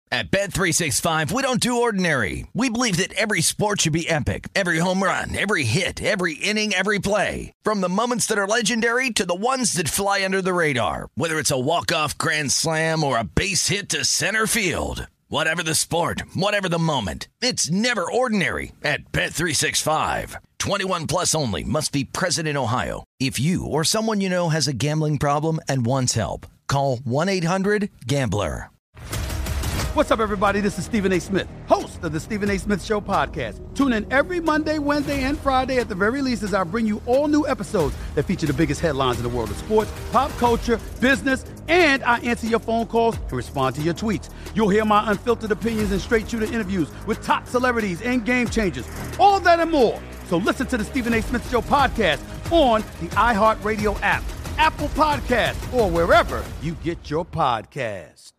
At Bet365, we don't do ordinary. We believe that every sport should be epic. Every home run, every hit, every inning, every play. From the moments that are legendary to the ones that fly under the radar. Whether it's a walk-off grand slam or a base hit to center field. Whatever the sport, whatever the moment. It's never ordinary at Bet365. 21 plus only. Must be present in Ohio. If you or someone you know has a gambling problem and wants help, call 1-800-GAMBLER. What's up, everybody? This is Stephen A. Smith, host of the Stephen A. Smith Show podcast. Tune in every Monday, Wednesday, and Friday at the very least as I bring you all new episodes that feature the biggest headlines in the world of sports, pop culture, business, and I answer your phone calls and respond to your tweets. You'll hear my unfiltered opinions and straight-shooter interviews with top celebrities and game changers. All that and more. So listen to the Stephen A. Smith Show podcast on the iHeartRadio app, Apple Podcasts, or wherever you get your podcast.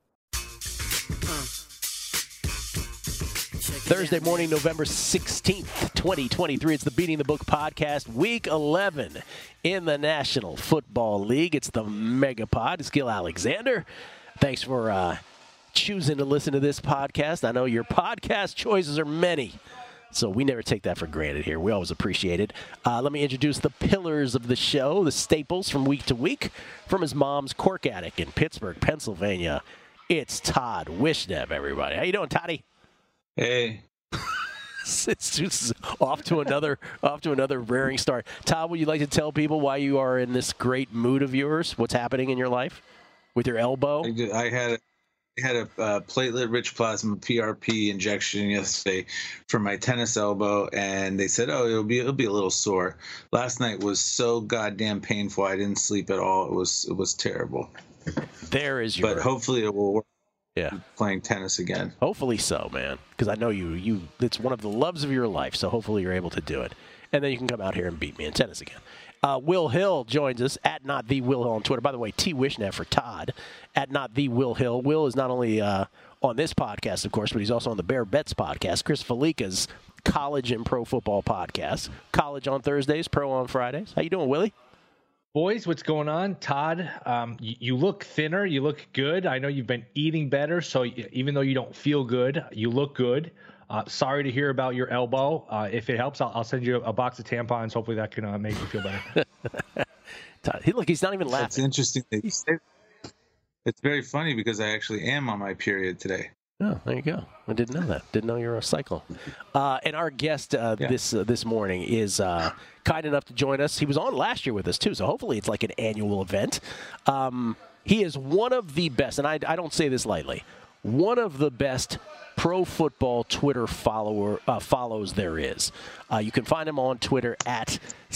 Thursday morning, November 16th, 2023. It's the Beating the Book podcast, week 11 in the National Football League. It's the Megapod. It's Gil Alexander. Thanks for choosing to listen to this podcast. I know your podcast choices are many, so we never take that for granted here. We always appreciate it. Let me introduce the pillars of the show, the staples from week to week. From his mom's cork attic in Pittsburgh, Pennsylvania, it's Todd Wishnev, everybody. How you doing, Toddy? Hey. It's just off to another raring start. Todd, would you like to tell people why you are in this great mood of yours? What's happening in your life with your elbow? I had a platelet-rich plasma PRP injection yesterday for my tennis elbow, and they said, "Oh, it'll be a little sore." Last night was so goddamn painful. I didn't sleep at all. It was terrible. There is your. But hopefully it will work. Yeah, playing tennis again. Hopefully so, man, because I know you. It's one of the loves of your life, so hopefully you're able to do it. And then you can come out here and beat me in tennis again. Will Hill joins us at Not The Will Hill on Twitter. By the way, T. Wishnev for Todd at Not The Will Hill. Will is not only on this podcast, of course, but he's also on the Bear Bets podcast, Chris Felica's college and pro football podcast. College on Thursdays, pro on Fridays. How you doing, Willie? Boys, what's going on? Todd, you look thinner. You look good. I know you've been eating better, so even though you don't feel good, you look good. Sorry to hear about your elbow. If it helps, I'll send you a box of tampons. Hopefully that can make you feel better. Todd, look, he's not even laughing. It's interesting that you say that. It's very funny because I actually am on my period today. Oh, there you go. I didn't know that. Didn't know you were a cycle. And our guest this morning is kind enough to join us. He was on last year with us, too, so hopefully it's like an annual event. He is one of the best, and I don't say this lightly, one of the best pro football Twitter follows there is. You can find him on Twitter at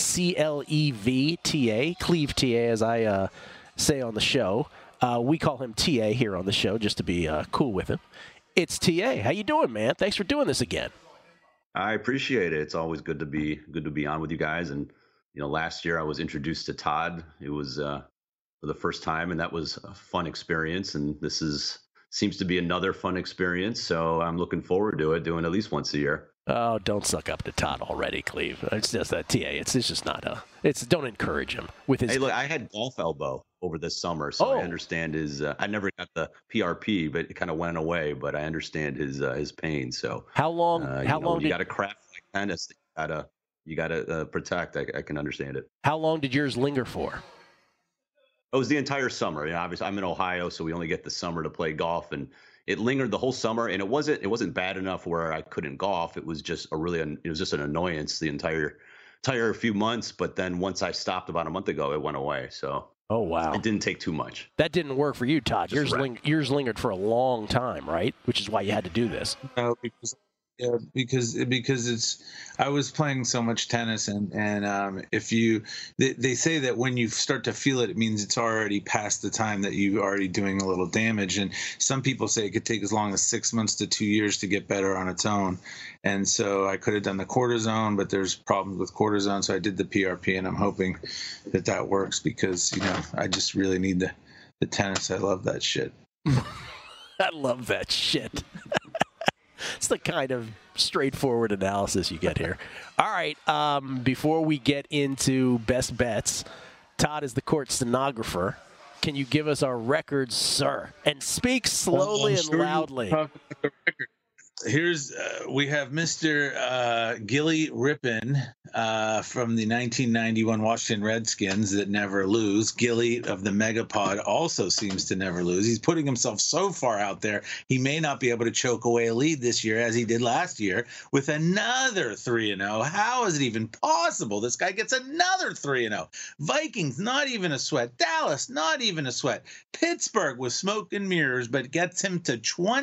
CLEVTA, Cleve TA, as I say on the show. We call him TA here on the show just to be cool with him. It's TA. How you doing, man? Thanks for doing this again. I appreciate it. It's always good to be on with you guys. And last year I was introduced to Todd. It was for the first time, and that was a fun experience. And this seems to be another fun experience. So I'm looking forward to it, doing at least once a year. Oh, don't suck up to Todd already, Cleve. It's just that TA. It's just not don't encourage him with his. Hey, look, I had golf elbow over this summer, so I understand his. I never got the PRP, but it kind of went away. But I understand his pain. So how long? You got to craft like tennis. You gotta protect. I can understand it. How long did yours linger for? It was the entire summer. Obviously, I'm in Ohio, so we only get the summer to play golf, and it lingered the whole summer. And it wasn't bad enough where I couldn't golf. It was just it was just an annoyance the entire few months. But then once I stopped about a month ago, it went away. So. Oh, wow. It didn't take too much. That didn't work for you, Todd. Yours lingered for a long time, right? Which is why you had to do this. No, because I was playing so much tennis, and if they say that when you start to feel it, it means it's already past the time that you're already doing a little damage. And some people say it could take as long as 6 months to 2 years to get better on its own. And so I could have done the cortisone, but there's problems with cortisone, so I did the PRP, and I'm hoping that works because I just really need the tennis. I love that shit. I love that shit. It's the kind of straightforward analysis you get here. All right, before we get into best bets, Todd is the court stenographer Can you give us our records, sir? And speak slowly and loudly. Here's we have Mr. Gilly Rippin from the 1991 Washington Redskins that never lose. Gilly of the Megapod also seems to never lose. He's putting himself so far out there, he may not be able to choke away a lead this year as he did last year with another 3-0. How is it even possible? This guy gets another 3-0. Vikings, not even a sweat. Dallas, not even a sweat. Pittsburgh with smoke and mirrors, but gets him to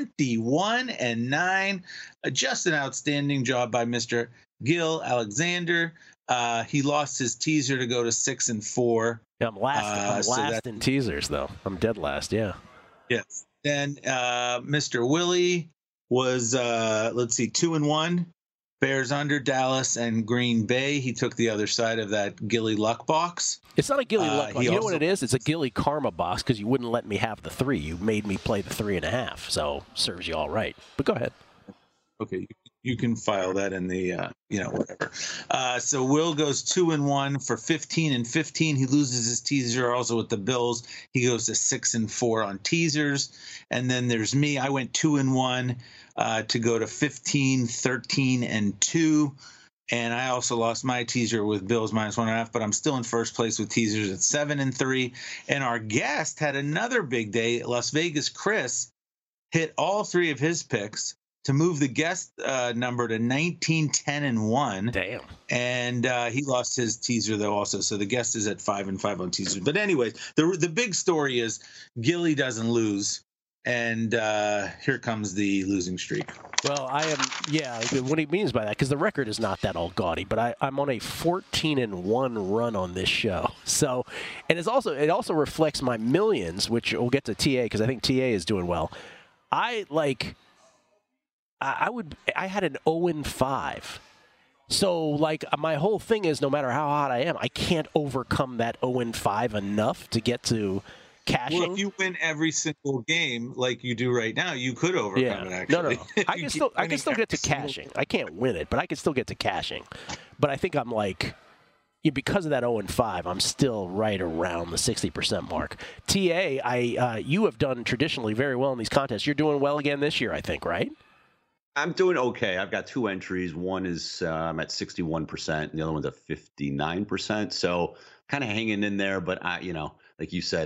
21-9. Just an outstanding job by Mr. Gil Alexander. He lost his teaser to go to 6-4. Yeah, I'm last in teasers, though. I'm dead last, yeah. Yes. Then Mr. Willie was, 2-1. Bears under Dallas and Green Bay. He took the other side of that Gilly luck box. It's not a Gilly luck box. You know what it is? It's a Gilly karma box because you wouldn't let me have the 3. You made me play the 3.5. So serves you all right. But go ahead. Okay, you can file that in the whatever. So Will goes 2-1 for 15-15. He loses his teaser also with the Bills. He goes to 6-4 on teasers. And then there's me. I went 2-1 to go to 15-13-2. And I also lost my teaser with Bills -1.5, but I'm still in first place with teasers at 7-3. And our guest had another big day. Las Vegas Chris hit all 3 of his picks to move the guest number to 19-10-1. Damn. And he lost his teaser though also. So the guest is at 5-5 on teasers. But anyways, the big story is Gilly doesn't lose. And here comes the losing streak. Well, what he means by that, because the record is not that all gaudy, but I'm on a 14-1 run on this show. So, and it also reflects my millions, which we'll get to TA because I think TA is doing well. I had an 0-5. So, like, my whole thing is no matter how hot I am, I can't overcome that 0-5 enough to get to cashing. Well, if you win every single game like you do right now, you could overcome it, actually. No. I can still get to cashing. I can't win it, but I can still get to cashing. But I think I'm like, because of that 0-5, I'm still right around the 60% mark. TA, you have done traditionally very well in these contests. You're doing well again this year, I think, right? I'm doing okay. I've got 2 entries. One is I'm at 61%, and the other one's at 59%. So kind of hanging in there, but like you said,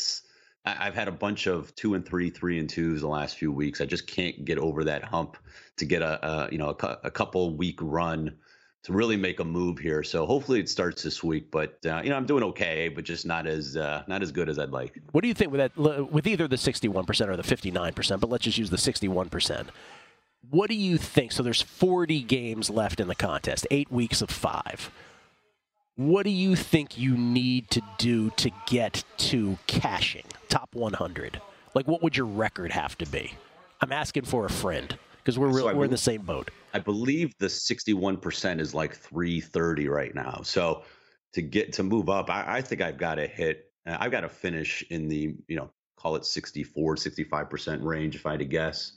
I've had a bunch of 2 and 3, 3 and 2s the last few weeks. I just can't get over that hump to get a couple week run to really make a move here. So hopefully it starts this week. But I'm doing okay, but just not as good as I'd like. What do you think with either the 61% or the 59%? But let's just use the 61%. What do you think? So there's 40 games left in the contest, 8 weeks of 5. What do you think you need to do to get to cashing, top 100? Like, what would your record have to be? I'm asking for a friend because we're in the same boat. I believe the 61% is like 330 right now. So to move up, I think I've got to I've got to finish in the, call it 64, 65% range if I had to guess,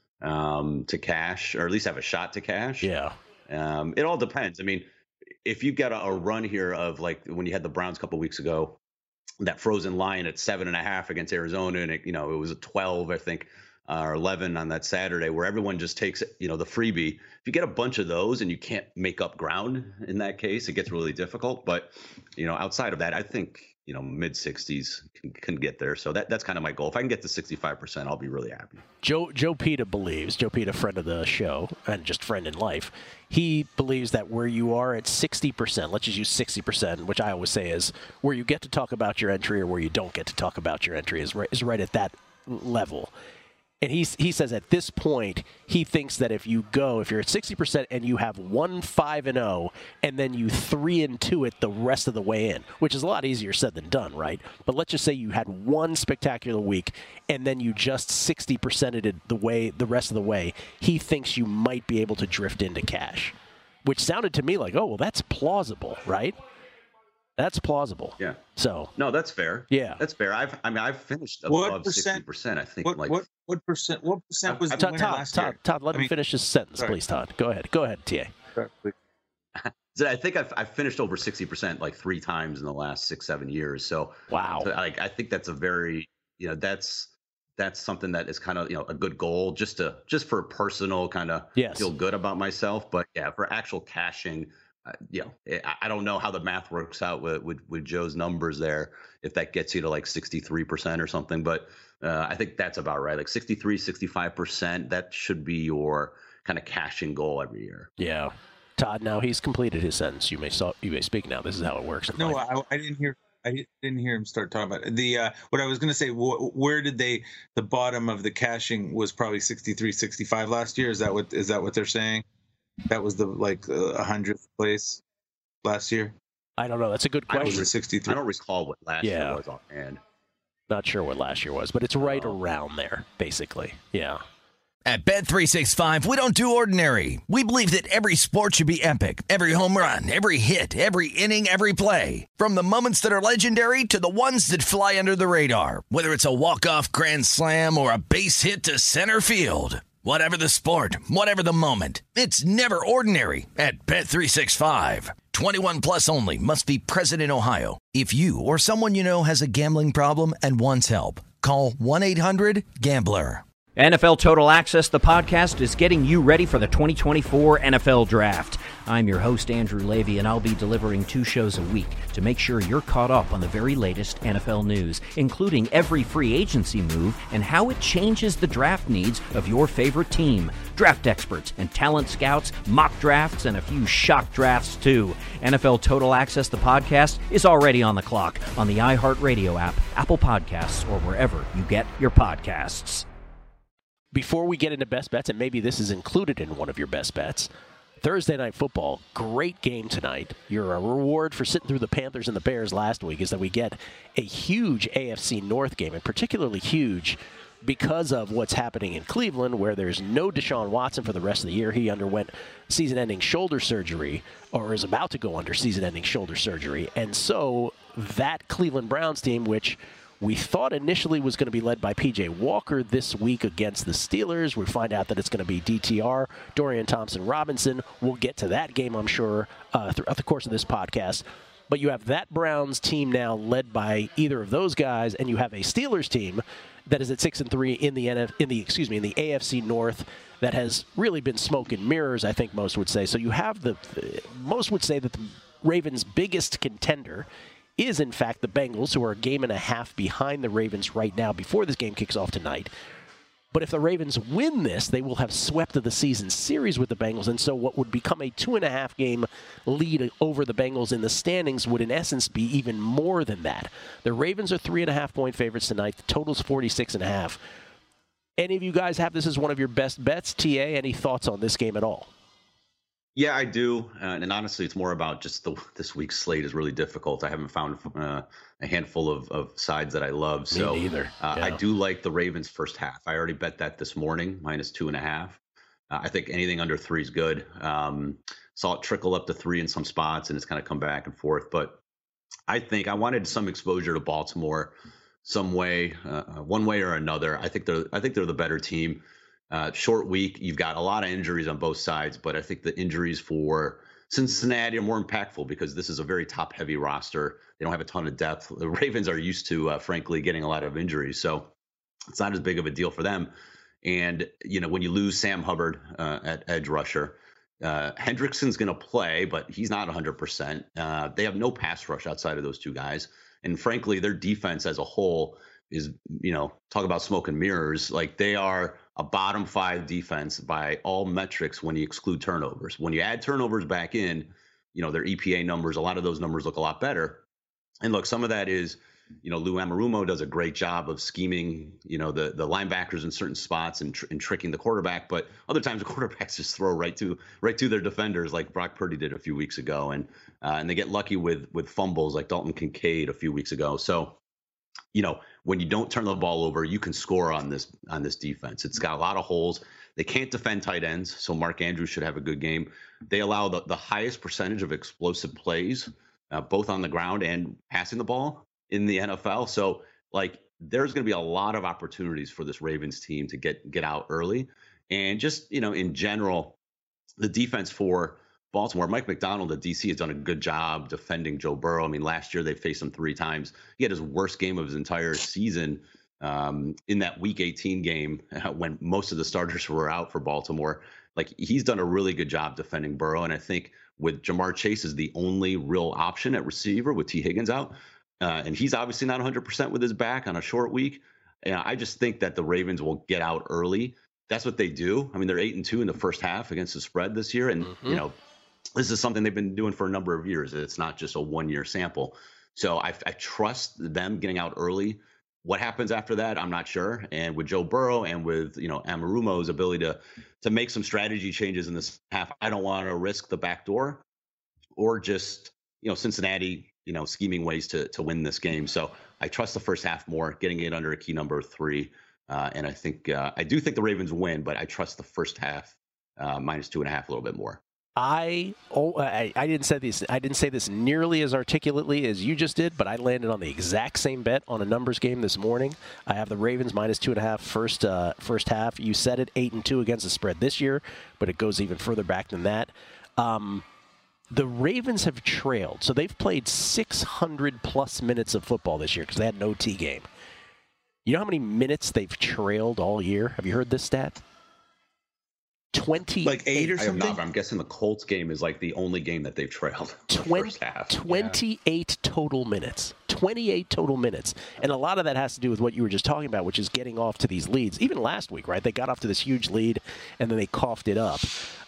to cash, or at least have a shot to cash. Yeah. It all depends. I mean, if you got a run here of like when you had the Browns a couple weeks ago, that frozen line at 7.5 against Arizona, and it was a 12, I think, or 11 on that Saturday, where everyone just takes the freebie. If you get a bunch of those and you can't make up ground in that case, it gets really difficult. But outside of that, I think mid 60s can get there. So that's kind of my goal. If I can get to 65%, I'll be really happy. Joe Pita, friend of the show and just friend in life, he believes that where you are at 60%, let's just use 60%, which I always say is where you get to talk about your entry or where you don't get to talk about your entry is right at that level. And he says at this point, he thinks that if you're at 60% and you have 1-5-0 and then you 3-2 it the rest of the way in, which is a lot easier said than done, right? But let's just say you had one spectacular week and then you just 60%ed it the rest of the way, he thinks you might be able to drift into cash, which sounded to me like, oh, well, that's plausible, right? That's plausible. Yeah. So no, that's fair. Yeah, that's fair. I've finished above 60%. I think. What percent was the winner last year? Todd, let me finish this sentence, please, Todd. Go ahead, TA. So I think I've finished over 60% like 3 times in the last 6-7 years. So Wow. like I think that's a very, that's something that is kind of, a good goal just for personal kind of feel good about myself. But yeah, for actual cashing, I don't know how the math works out with Joe's numbers there, if that gets you to like 63% or something. But I think that's about right. Like 63, 65%, that should be your kind of cashing goal every year. Yeah. Todd, now he's completed his sentence. You may speak now. This is how it works. No, I didn't hear. I didn't hear him start talking about it. What I was going to say. Where did the bottom of the caching was probably 63, 65 last year? Is that what they're saying? That was the 100th place last year. I don't know. That's a good question. Was 63? I don't recall what last year was offhand. Not sure what last year was, but it's right around there, basically. Yeah. At Bet365, we don't do ordinary. We believe that every sport should be epic. Every home run, every hit, every inning, every play. From the moments that are legendary to the ones that fly under the radar. Whether it's a walk-off grand slam or a base hit to center field. Whatever the sport, whatever the moment. It's never ordinary at Bet365. 21 plus only. Must be present in Ohio. If you or someone you know has a gambling problem and wants help, call 1-800-GAMBLER. NFL Total Access, the podcast, is getting you ready for the 2024 NFL Draft. I'm your host, Andrew Levy, and I'll be delivering 2 shows a week to make sure you're caught up on the very latest NFL news, including every free agency move and how it changes the draft needs of your favorite team. Draft experts and talent scouts, mock drafts, and a few shock drafts, too. NFL Total Access, the podcast, is already on the clock on the iHeartRadio app, Apple Podcasts, or wherever you get your podcasts. Before we get into best bets, and maybe this is included in one of your best bets, Thursday Night Football, great game tonight. Your reward for sitting through the Panthers and the Bears last week is that we get a huge AFC North game, and particularly huge because of what's happening in Cleveland, where there's no Deshaun Watson for the rest of the year. He underwent season-ending shoulder surgery, or is about to go under season-ending shoulder surgery. And so that Cleveland Browns team, which we thought initially was going to be led by P.J. Walker this week against the Steelers. We find out that it's going to be DTR, Dorian Thompson-Robinson. We'll get to that game, I'm sure, throughout the course of this podcast. But you have that Browns team now led by either of those guys, and you have a Steelers team that is at 6-3 in the AFC North that has really been smoke and mirrors, I think most would say. So you have most would say that the Ravens' biggest contender is, in fact, the Bengals, who are a game and a half behind the Ravens right now before this game kicks off tonight. But if the Ravens win this, they will have swept the season series with the Bengals, and so what would become a 2.5-game lead over the Bengals in the standings would, in essence, be even more than that. The Ravens are 3.5-point favorites tonight. The total's 46.5. Any of you guys have this as one of your best bets? TA, any thoughts on this game at all? Yeah, I do. And honestly, it's more about just this week's slate is really difficult. I haven't found a handful of sides that I love. So me neither. Yeah. I do like the Ravens first half. I already bet that this morning, -2.5. I think anything under 3 is good. Saw it trickle up to 3 in some spots, and it's kind of come back and forth. But I think I wanted some exposure to Baltimore some way, one way or another. I think they're the better team. Short week, you've got a lot of injuries on both sides, but I think the injuries for Cincinnati are more impactful because this is a very top-heavy roster. They don't have a ton of depth. The Ravens are used to, frankly, getting a lot of injuries, so it's not as big of a deal for them. And, when you lose Sam Hubbard at edge rusher, Hendrickson's going to play, but he's not 100%. They have no pass rush outside of those 2 guys. And frankly, their defense as a whole is, talk about smoke and mirrors. Like, they are a bottom 5 defense by all metrics when you exclude turnovers. When you add turnovers back in, their EPA numbers, a lot of those numbers look a lot better. And look, some of that is, Lou Anarumo does a great job of scheming, the linebackers in certain spots and tricking the quarterback. But other times the quarterbacks just throw right to their defenders, like Brock Purdy did a few weeks ago. And they get lucky with fumbles like Dalton Kincaid a few weeks ago. So, when you don't turn the ball over, you can score on this defense. It's got a lot of holes. They can't defend tight ends, so Mark Andrews should have a good game. They allow the highest percentage of explosive plays, both on the ground and passing the ball in the NFL. So, there's going to be a lot of opportunities for this Ravens team to get out early. And just, in general, the defense for Baltimore, Mike Macdonald at DC has done a good job defending Joe Burrow. I mean, last year they faced him 3 times. He had his worst game of his entire season in that Week 18 game when most of the starters were out for Baltimore. Like, he's done a really good job defending Burrow, and I think with Jamar Chase is the only real option at receiver with T. Higgins out, and he's obviously not 100% with his back on a short week. And I just think that the Ravens will get out early. That's what they do. I mean, they're 8-2 in the first half against the spread this year, and you know, this is something they've been doing for a number of years. It's not just a one-year sample. So I trust them getting out early. What happens after that, I'm not sure. And with Joe Burrow and with, you know, Amarumo's ability to make some strategy changes in this half, I don't want to risk the back door or just, you know, Cincinnati, you know, scheming ways to win this game. So I trust the first half more, getting it under a key number of 3. And I think I do think the Ravens win, but I trust the first half -2.5 a little bit more. I didn't say this nearly as articulately as you just did, but I landed on the exact same bet on a numbers game this morning. I have the Ravens -2.5 first half. You said it, 8-2 against the spread this year, but it goes even further back than that. The Ravens have trailed, so they've played 600 plus minutes of football this year because they had an OT game. You know how many minutes they've trailed all year? Have you heard this stat? 28. Like 8 or something? I have not, I'm guessing the Colts game is like the only game that they've trailed. 28 total minutes. 28 total minutes. And a lot of that has to do with what you were just talking about, which is getting off to these leads. Even last week, right? They got off to this huge lead, and then they coughed it up.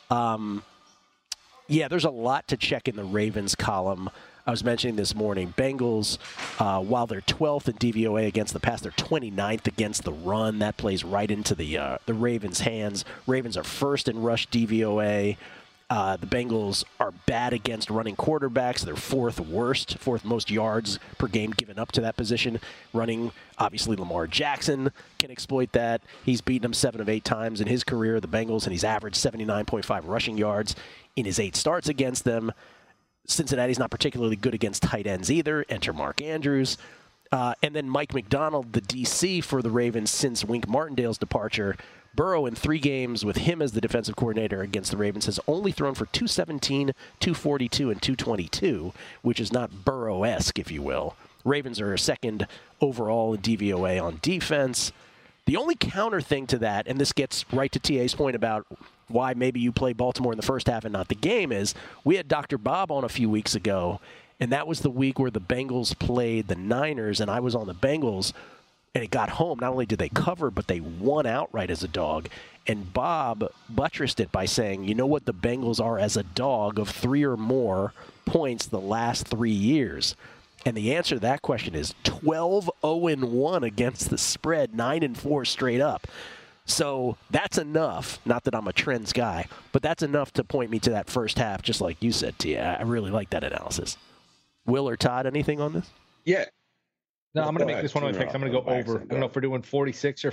Yeah, there's a lot to check in the Ravens column. I was mentioning this morning, Bengals, while they're 12th in DVOA against the pass, they're 29th against the run. That plays right into the Ravens' hands. Ravens are first in rush DVOA. The Bengals are bad against running quarterbacks. They're fourth most yards per game given up to that position. Running, obviously, Lamar Jackson can exploit that. He's beaten them 7 of 8 times in his career, the Bengals, and he's averaged 79.5 rushing yards in his 8 starts against them. Cincinnati's not particularly good against tight ends either. Enter Mark Andrews. And then Mike Macdonald, the DC for the Ravens since Wink Martindale's departure. Burrow, in 3 games with him as the defensive coordinator against the Ravens, has only thrown for 217, 242, and 222, which is not Burrow-esque, if you will. Ravens are second overall in DVOA on defense. The only counter thing to that, and this gets right to TA's point about why maybe you play Baltimore in the first half and not the game, is we had Dr. Bob on a few weeks ago, and that was the week where the Bengals played the Niners, and I was on the Bengals, and it got home. Not only did they cover, but they won outright as a dog. And Bob buttressed it by saying, you know what the Bengals are as a dog of 3 or more points the last 3 years? And the answer to that question is 12-0-1 against the spread, 9-4 straight up. So that's enough, not that I'm a trends guy, but that's enough to point me to that first half, just like you said, Tia. I really like that analysis. Will or Todd, anything on this? Yeah. No, I'm going to make this one of my picks. I'm going to go over. I don't know if we're doing 46 or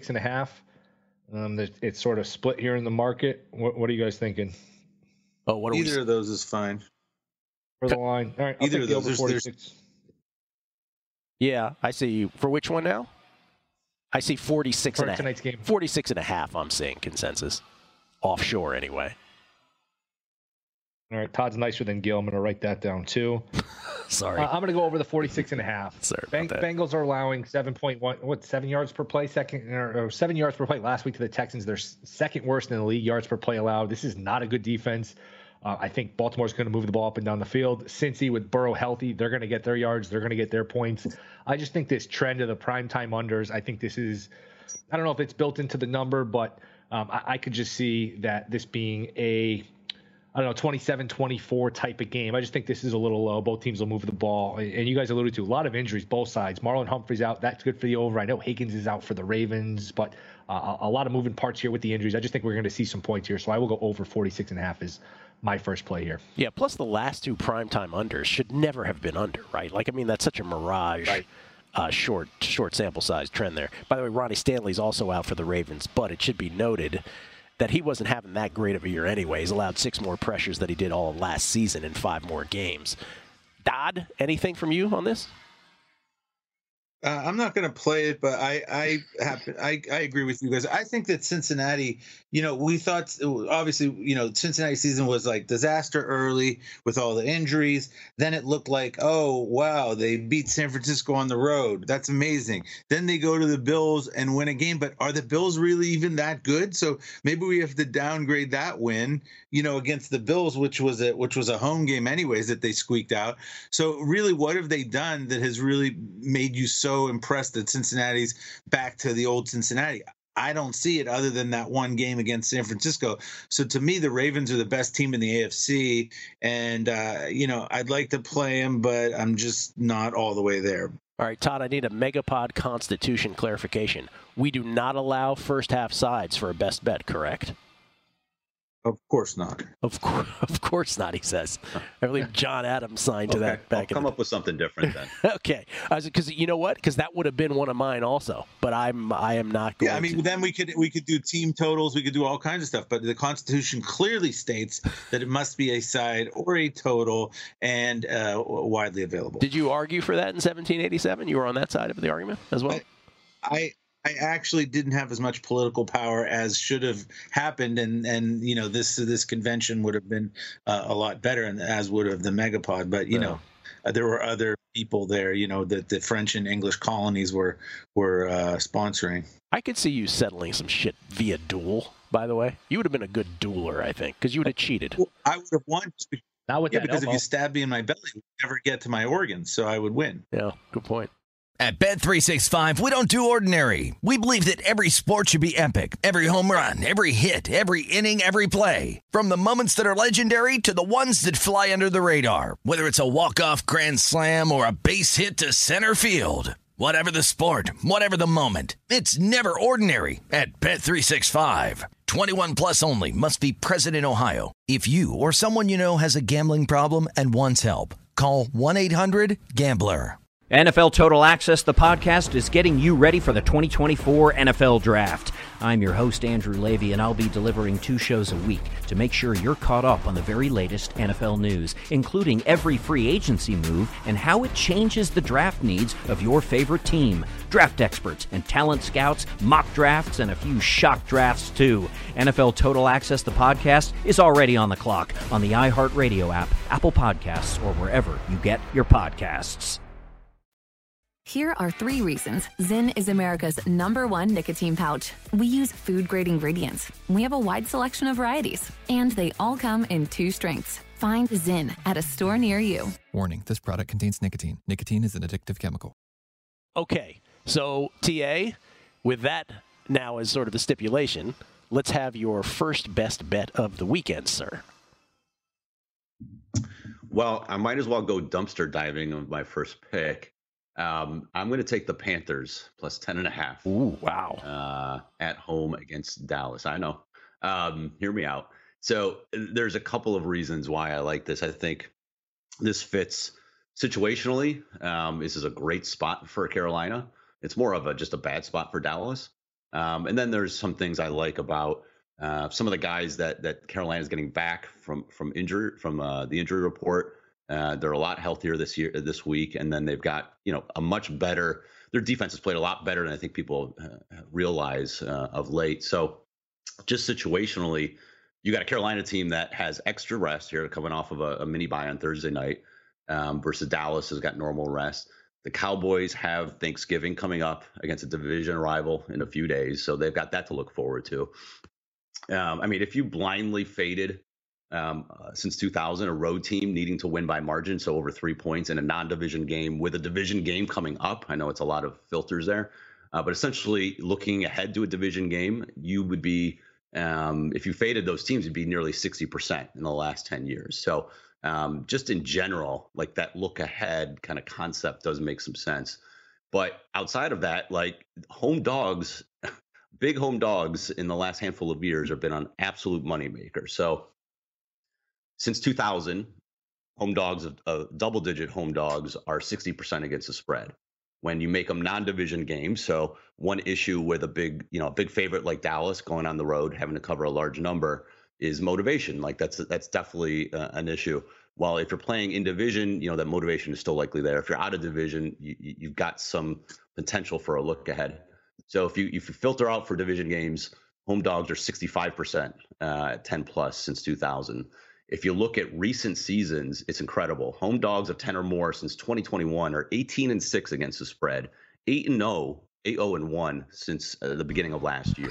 46.5. It's sort of split here in the market. What are you guys thinking? Oh, what are Either of those is fine. For the line. All right, I'll Either take of those. the over 46. Yeah, I see. For which one now? I see 46 and a half. Tonight's game. 46.5, I'm seeing consensus. Offshore, anyway. All right, Todd's nicer than Gil. I'm going to write that down, too. Sorry. I'm going to go over the 46.5. Sorry about that. Bengals are allowing 7 yards per play, 7 yards per play last week to the Texans. They're second worst in the league, yards per play allowed. This is not a good defense. I think Baltimore's going to move the ball up and down the field. Cincy, with Burrow healthy, they're going to get their yards. They're going to get their points. I just think this trend of the primetime unders, I think this is, I don't know if it's built into the number, but I could just see that this being a, 27-24 type of game. I just think this is a little low. Both teams will move the ball. And you guys alluded to a lot of injuries, both sides. Marlon Humphrey's out. That's good for the over. I know Higgins is out for the Ravens, but a lot of moving parts here with the injuries. I just think we're going to see some points here. So I will go over 46.5 is my first play here. Yeah, plus the last 2 primetime unders should never have been under, right? Like, I mean, that's such a mirage. Right. Short sample size trend there. By the way, Ronnie Stanley's also out for the Ravens, but it should be noted that he wasn't having that great of a year anyway. He's allowed 6 more pressures than he did all of last season in 5 more games. Dodd, anything from you on this? I'm not going to play it, but I agree with you guys. I think that Cincinnati, we thought obviously, Cincinnati season was like disaster early with all the injuries. Then it looked like, oh wow, they beat San Francisco on the road. That's amazing. Then they go to the Bills and win a game. But are the Bills really even that good? So maybe we have to downgrade that win, against the Bills, which was a home game anyways that they squeaked out. So really, what have they done that has really made you so impressed that Cincinnati's back to the old Cincinnati? I don't see it other than that one game against San Francisco. So to me, the Ravens are the best team in the AFC, and I'd like to play them, but I'm just not all the way there. All right, Todd, I need a Megapod Constitution clarification. We do not allow first half sides for a best bet, correct? Of course not. Of course not, he says. I believe John Adams signed to that back. I'll come up with something different then. Okay. Because you know what? Because that would have been one of mine also. But I am not going to. Yeah, I mean, then we could do team totals. We could do all kinds of stuff. But the Constitution clearly states that it must be a side or a total and widely available. Did you argue for that in 1787? You were on that side of the argument as well? I actually didn't have as much political power as should have happened, and this convention would have been a lot better, and as would have the Megapod. But there were other people there, that the French and English colonies were sponsoring. I could see you settling some shit via duel. By the way, you would have been a good dueler, I think, because you would have cheated. Well, I would have won. Not with that because elbow. If you stabbed me in my belly, you'd never get to my organs, so I would win. Yeah, good point. At Bet365, we don't do ordinary. We believe that every sport should be epic. Every home run, every hit, every inning, every play. From the moments that are legendary to the ones that fly under the radar. Whether it's a walk-off grand slam or a base hit to center field. Whatever the sport, whatever the moment. It's never ordinary at Bet365. 21 plus only. Must be present in Ohio. If you or someone you know has a gambling problem and wants help, call 1-800-GAMBLER. NFL Total Access, the podcast, is getting you ready for the 2024 NFL Draft. I'm your host, Andrew Levy, and I'll be delivering 2 shows a week to make sure you're caught up on the very latest NFL news, including every free agency move and how it changes the draft needs of your favorite team. Draft experts and talent scouts, mock drafts, and a few shock drafts, too. NFL Total Access, the podcast, is already on the clock on the iHeartRadio app, Apple Podcasts, or wherever you get your podcasts. Here are 3 reasons Zyn is America's #1 nicotine pouch. We use food-grade ingredients. We have a wide selection of varieties. And they all come in 2 strengths. Find Zyn at a store near you. Warning, this product contains nicotine. Nicotine is an addictive chemical. Okay, so TA, with that now as sort of the stipulation, let's have your first best bet of the weekend, sir. Well, I might as well go dumpster diving with my first pick. I'm going to take the Panthers plus 10.5. Ooh, wow. At home against Dallas. I know. Hear me out. So there's a couple of reasons why I like this. I think this fits situationally. This is a great spot for Carolina. It's more of just a bad spot for Dallas. And then there's some things I like about some of the guys that Carolina is getting back from injury, from the injury report. They're a lot healthier this week, and then they've got a much better. Their defense has played a lot better than I think people realize of late. So, just situationally, you got a Carolina team that has extra rest here, coming off of a mini bye on Thursday night, versus Dallas has got normal rest. The Cowboys have Thanksgiving coming up against a division rival in a few days, so they've got that to look forward to. I mean, if you blindly faded. Since 2000, a road team needing to win by margin, so over 3 points in a non-division game with a division game coming up. I know it's a lot of filters there, but essentially looking ahead to a division game, you would be, if you faded those teams, it'd be nearly 60% in the last 10 years. So just in general, like that look ahead kind of concept does make some sense. But outside of that, like home dogs, big home dogs in the last handful of years have been an absolute moneymaker. So since 2000, home dogs, double-digit home dogs are 60% against the spread. When you make them non-division games, so one issue with a big favorite like Dallas going on the road, having to cover a large number, is motivation. Like that's definitely an issue. While if you're playing in division, that motivation is still likely there. If you're out of division, you've got some potential for a look ahead. So if you filter out for division games, home dogs are 65% at 10 plus since 2000. If you look at recent seasons, it's incredible. Home dogs of 10 or more since 2021 are 18-6 against the spread, 8-0, 8-0-1 since the beginning of last year.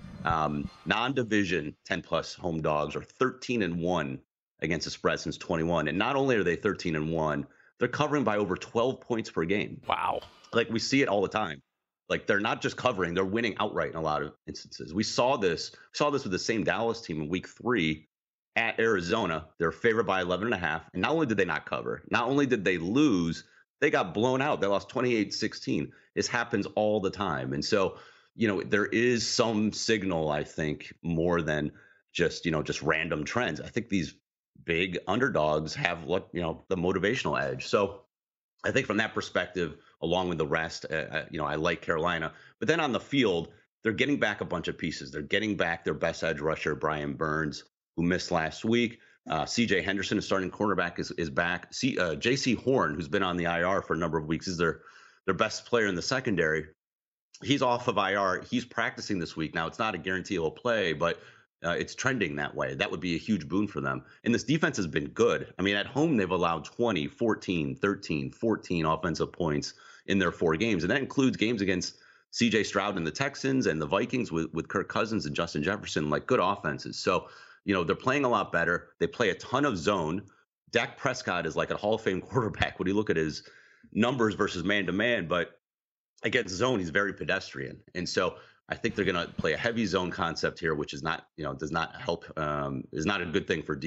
Non-division 10 plus home dogs are 13-1 against the spread since 21. And not only are they 13-1, they're covering by over 12 points per game. Wow. Like we see it all the time. Like they're not just covering, they're winning outright in a lot of instances. We saw this with the same Dallas team in week 3 at Arizona. They're favored by 11.5. And not only did they not cover, not only did they lose, they got blown out. They lost 28-16. This happens all the time. And so, there is some signal, I think, more than just random trends. I think these big underdogs have the motivational edge. So I think from that perspective, along with the rest, I like Carolina. But then on the field, they're getting back a bunch of pieces. They're getting back their best edge rusher, Brian Burns, who missed last week. C.J. Henderson, a starting cornerback, is back. J.C. Horn, who's been on the IR for a number of weeks, is their best player in the secondary. He's off of IR. He's practicing this week. Now, it's not a guarantee he'll play, but it's trending that way. That would be a huge boon for them. And this defense has been good. I mean, at home, they've allowed 20, 14, 13, 14 offensive points in their 4 games. And that includes games against C.J. Stroud and the Texans and the Vikings with Kirk Cousins and Justin Jefferson, like good offenses. So, they're playing a lot better. They play a ton of zone. Dak Prescott is like a Hall of Fame quarterback when you look at his numbers versus man-to-man. But against zone, he's very pedestrian. And so I think they're going to play a heavy zone concept here, which is not, does not help, is not a good thing for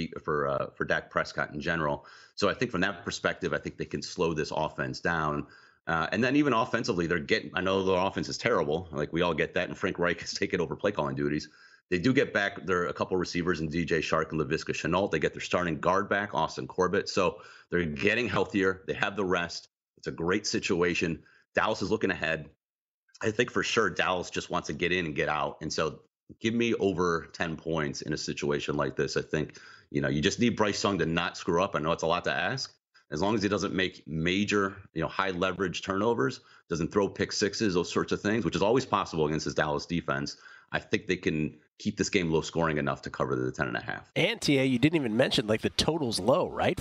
Dak Prescott in general. So I think from that perspective, I think they can slow this offense down. And then even offensively, I know their offense is terrible. Like we all get that. And Frank Reich has taken over play calling duties. They do get back a couple of receivers in DJ Shark and Laviska Shenault. They get their starting guard back, Austin Corbett. So they're getting healthier. They have the rest. It's a great situation. Dallas is looking ahead. I think for sure Dallas just wants to get in and get out. And so give me over 10 points in a situation like this. I think, you just need Bryce Young to not screw up. I know it's a lot to ask. As long as he doesn't make major, high leverage turnovers, doesn't throw pick sixes, those sorts of things, which is always possible against this Dallas defense, I think they can keep this game low scoring enough to cover the 10.5. And TA, you didn't even mention like the total's low, right?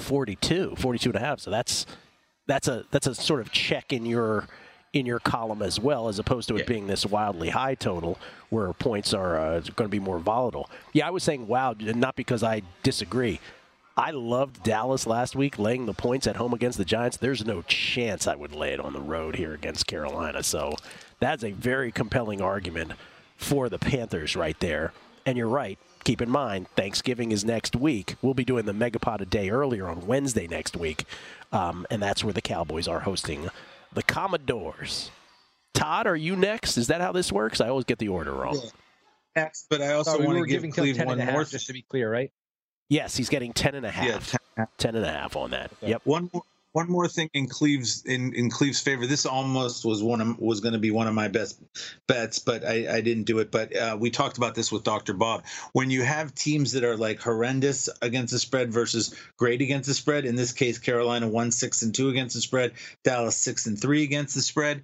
42.5. So that's a sort of check in your column as well, as opposed to it being this wildly high total where points are going to be more volatile. Yeah, I was saying wow, not because I disagree. I loved Dallas last week laying the points at home against the Giants. There's no chance I would lay it on the road here against Carolina. So that's a very compelling argument for the Panthers right there. And you're right. Keep in mind, Thanksgiving is next week. We'll be doing the Megapod a day earlier on Wednesday next week. And that's where the Cowboys are hosting the Commodores. Todd, are you next? Is that how this works? I always get the order wrong. Yeah. Next, but I also want to give Cleve one more. Just to be clear, right? Yes, he's getting 10.5. Yeah, 10.5 on that. Okay. Yep. One more thing in Cleve's favor. This almost was going to be one of my best bets, but I didn't do it. But we talked about this with Dr. Bob. When you have teams that are like horrendous against the spread versus great against the spread, in this case, Carolina 1-6-2 against the spread, Dallas 6-3 against the spread.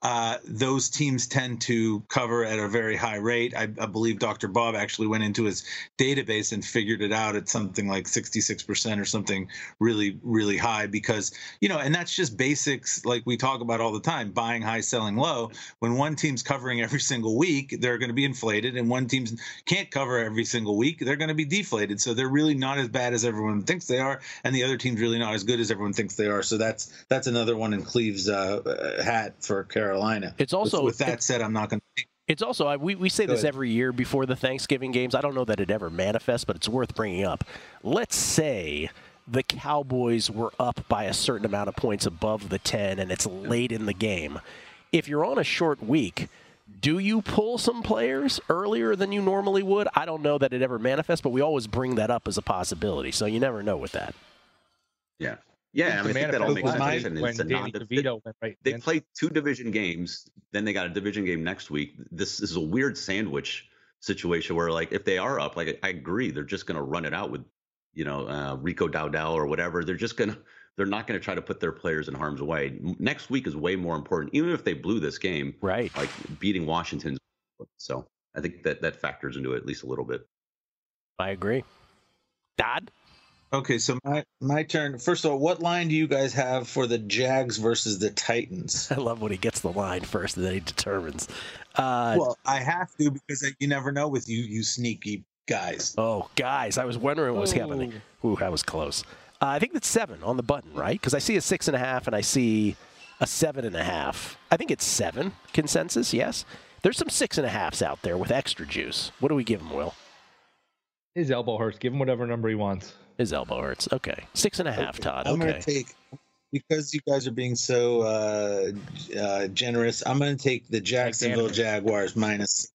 Those teams tend to cover at a very high rate. I believe Dr. Bob actually went into his database and figured it out at something like 66% or something really, really high because, and that's just basics like we talk about all the time, buying high, selling low. When one team's covering every single week, they're going to be inflated, and one team can't cover every single week, they're going to be deflated. So they're really not as bad as everyone thinks they are, and the other team's really not as good as everyone thinks they are. So that's another one in Cleve's hat for Carolina. It's also with that said, I'm not going to. It's also we say this every year before the Thanksgiving games. I don't know that it ever manifests, but it's worth bringing up. Let's say the Cowboys were up by a certain amount of points above the 10, and it's late in the game. If you're on a short week, do you pull some players earlier than you normally would? I don't know that it ever manifests, but we always bring that up as a possibility. So you never know with that. Yeah. Yeah, I think that all makes sense. When Danny DeVito went right. They played 2 division games, then they got a division game next week. This is a weird sandwich situation where, like, if they are up, like, I agree, they're just going to run it out with, Rico Dowdell or whatever. They're not going to try to put their players in harm's way. Next week is way more important, even if they blew this game, right? Like beating Washington. So I think that factors into it at least a little bit. I agree. Dodd? Okay, so my turn. First of all, what line do you guys have for the Jags versus the Titans? I love when he gets the line first and then he determines. Well, I have to, because you never know with you sneaky guys. Oh, guys, I was wondering what was happening. Ooh, that was close. I think that's 7 on the button, right? Because I see a 6.5 and I see a 7.5. I think it's 7 consensus, yes? There's some 6.5s out there with extra juice. What do we give him, Will? His elbow hurts. Give him whatever number he wants. His elbow hurts. Okay. 6.5, Todd. I'm going to take, because you guys are being so generous, I'm going to take the Jacksonville Jaguars minus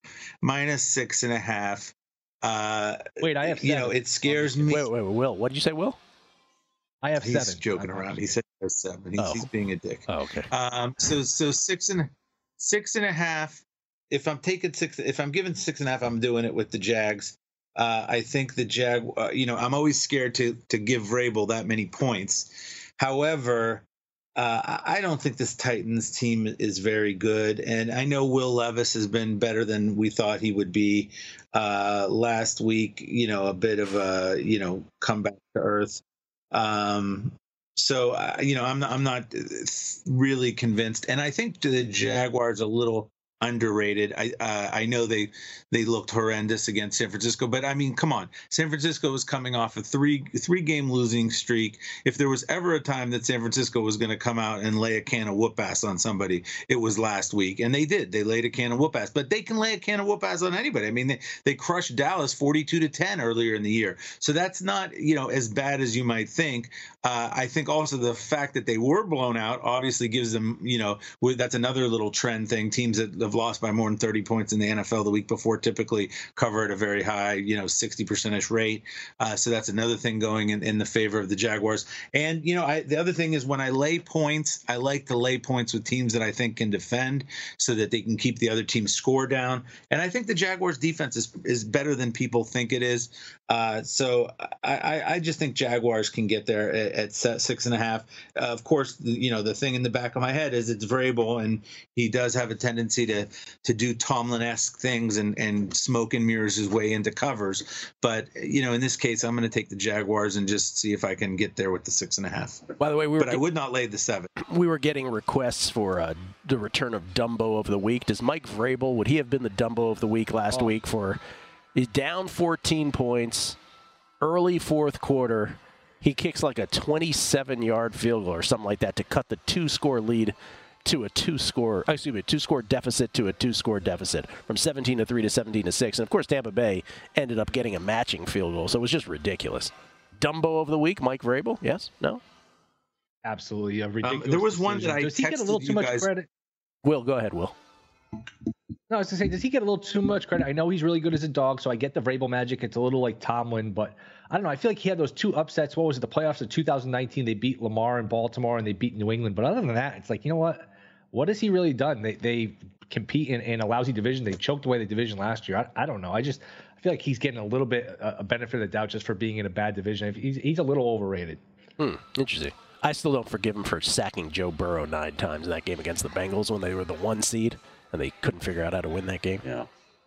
6.5. Wait, I have 7. It scares me. Wait, Will. What did you say, Will? I have 7. He's joking around. He said he has 7. He's being a dick. Oh, okay. So 6.5. If I'm taking 6, if I'm giving 6.5, I'm doing it with the Jags. I think the I'm always scared to give Vrabel that many points. However, I don't think this Titans team is very good, and I know Will Levis has been better than we thought he would be last week. A bit of a come back to earth. So I'm not really convinced, and I think the Jaguars a little underrated. I know they looked horrendous against San Francisco, but I mean, come on, San Francisco was coming off a three game losing streak. If there was ever a time that San Francisco was going to come out and lay a can of whoop ass on somebody, it was last week, and they did. They laid a can of whoop ass, but they can lay a can of whoop ass on anybody. I mean, they crushed Dallas 42-10 earlier in the year, so that's not as bad as you might think. I think also the fact that they were blown out obviously gives them that's another little trend thing. Teams that have lost by more than 30 points in the NFL the week before typically cover at a very high 60% rate. So that's another thing going in the favor of the Jaguars. And the other thing is, when I lay points, I like to lay points with teams that I think can defend, so that they can keep the other team's score down. And I think the Jaguars defense is better than people think it is. So I just think Jaguars can get there at 6.5. Of course, the thing in the back of my head is it's Vrabel, and he does have a tendency to do Tomlin-esque things and smoke and mirrors his way into covers. But in this case, I'm going to take the Jaguars and just see if I can get there with the 6.5. By the way, I would not lay the 7. We were getting requests for the return of Dumbo of the week. Does Mike Vrabel, would he have been the Dumbo of the week last week? He's down 14 points, early fourth quarter. He kicks like a 27-yard field goal or something like that to cut the two-score lead to a two-score deficit to a two-score deficit, from 17-3 to 17-6. And of course, Tampa Bay ended up getting a matching field goal, so it was just ridiculous. Dumbo of the week, Mike Vrabel? Yes? No? Absolutely, a ridiculous. There was one that I does he get a little too much credit? Will, go ahead, Will. No, I was going to say, does he get a little too much credit? I know he's really good as a dog, so I get the Vrabel magic. It's a little like Tomlin, but I don't know. I feel like he had those 2 upsets. What was it? The playoffs of 2019, they beat Lamar in Baltimore, and they beat New England. But other than that, it's like, what has he really done? They compete in a lousy division. They choked away the division last year. I don't know. I feel like he's getting a little bit a benefit of the doubt just for being in a bad division. He's a little overrated. Interesting. I still don't forgive him for sacking Joe Burrow 9 times in that game against the Bengals when they were the 1 seed and they couldn't figure out how to win that game. Yeah.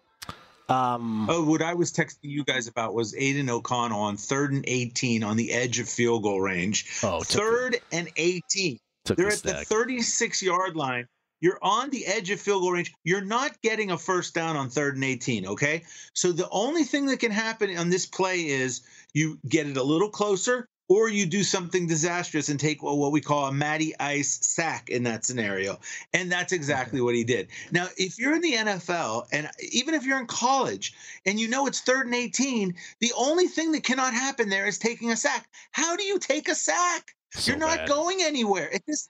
What I was texting you guys about was Aiden O'Connell on 3rd and 18 on the edge of field goal range. 3rd and 18. They're at the 36-yard line. You're on the edge of field goal range. You're not getting a first down on 3rd and 18, okay? So the only thing that can happen on this play is you get it a little closer, or you do something disastrous and take what we call a Matty Ice sack in that scenario. And that's exactly what he did. Now, if you're in the NFL, and even if you're in college, and it's 3rd and 18, the only thing that cannot happen there is taking a sack. How do you take a sack? You're not going anywhere.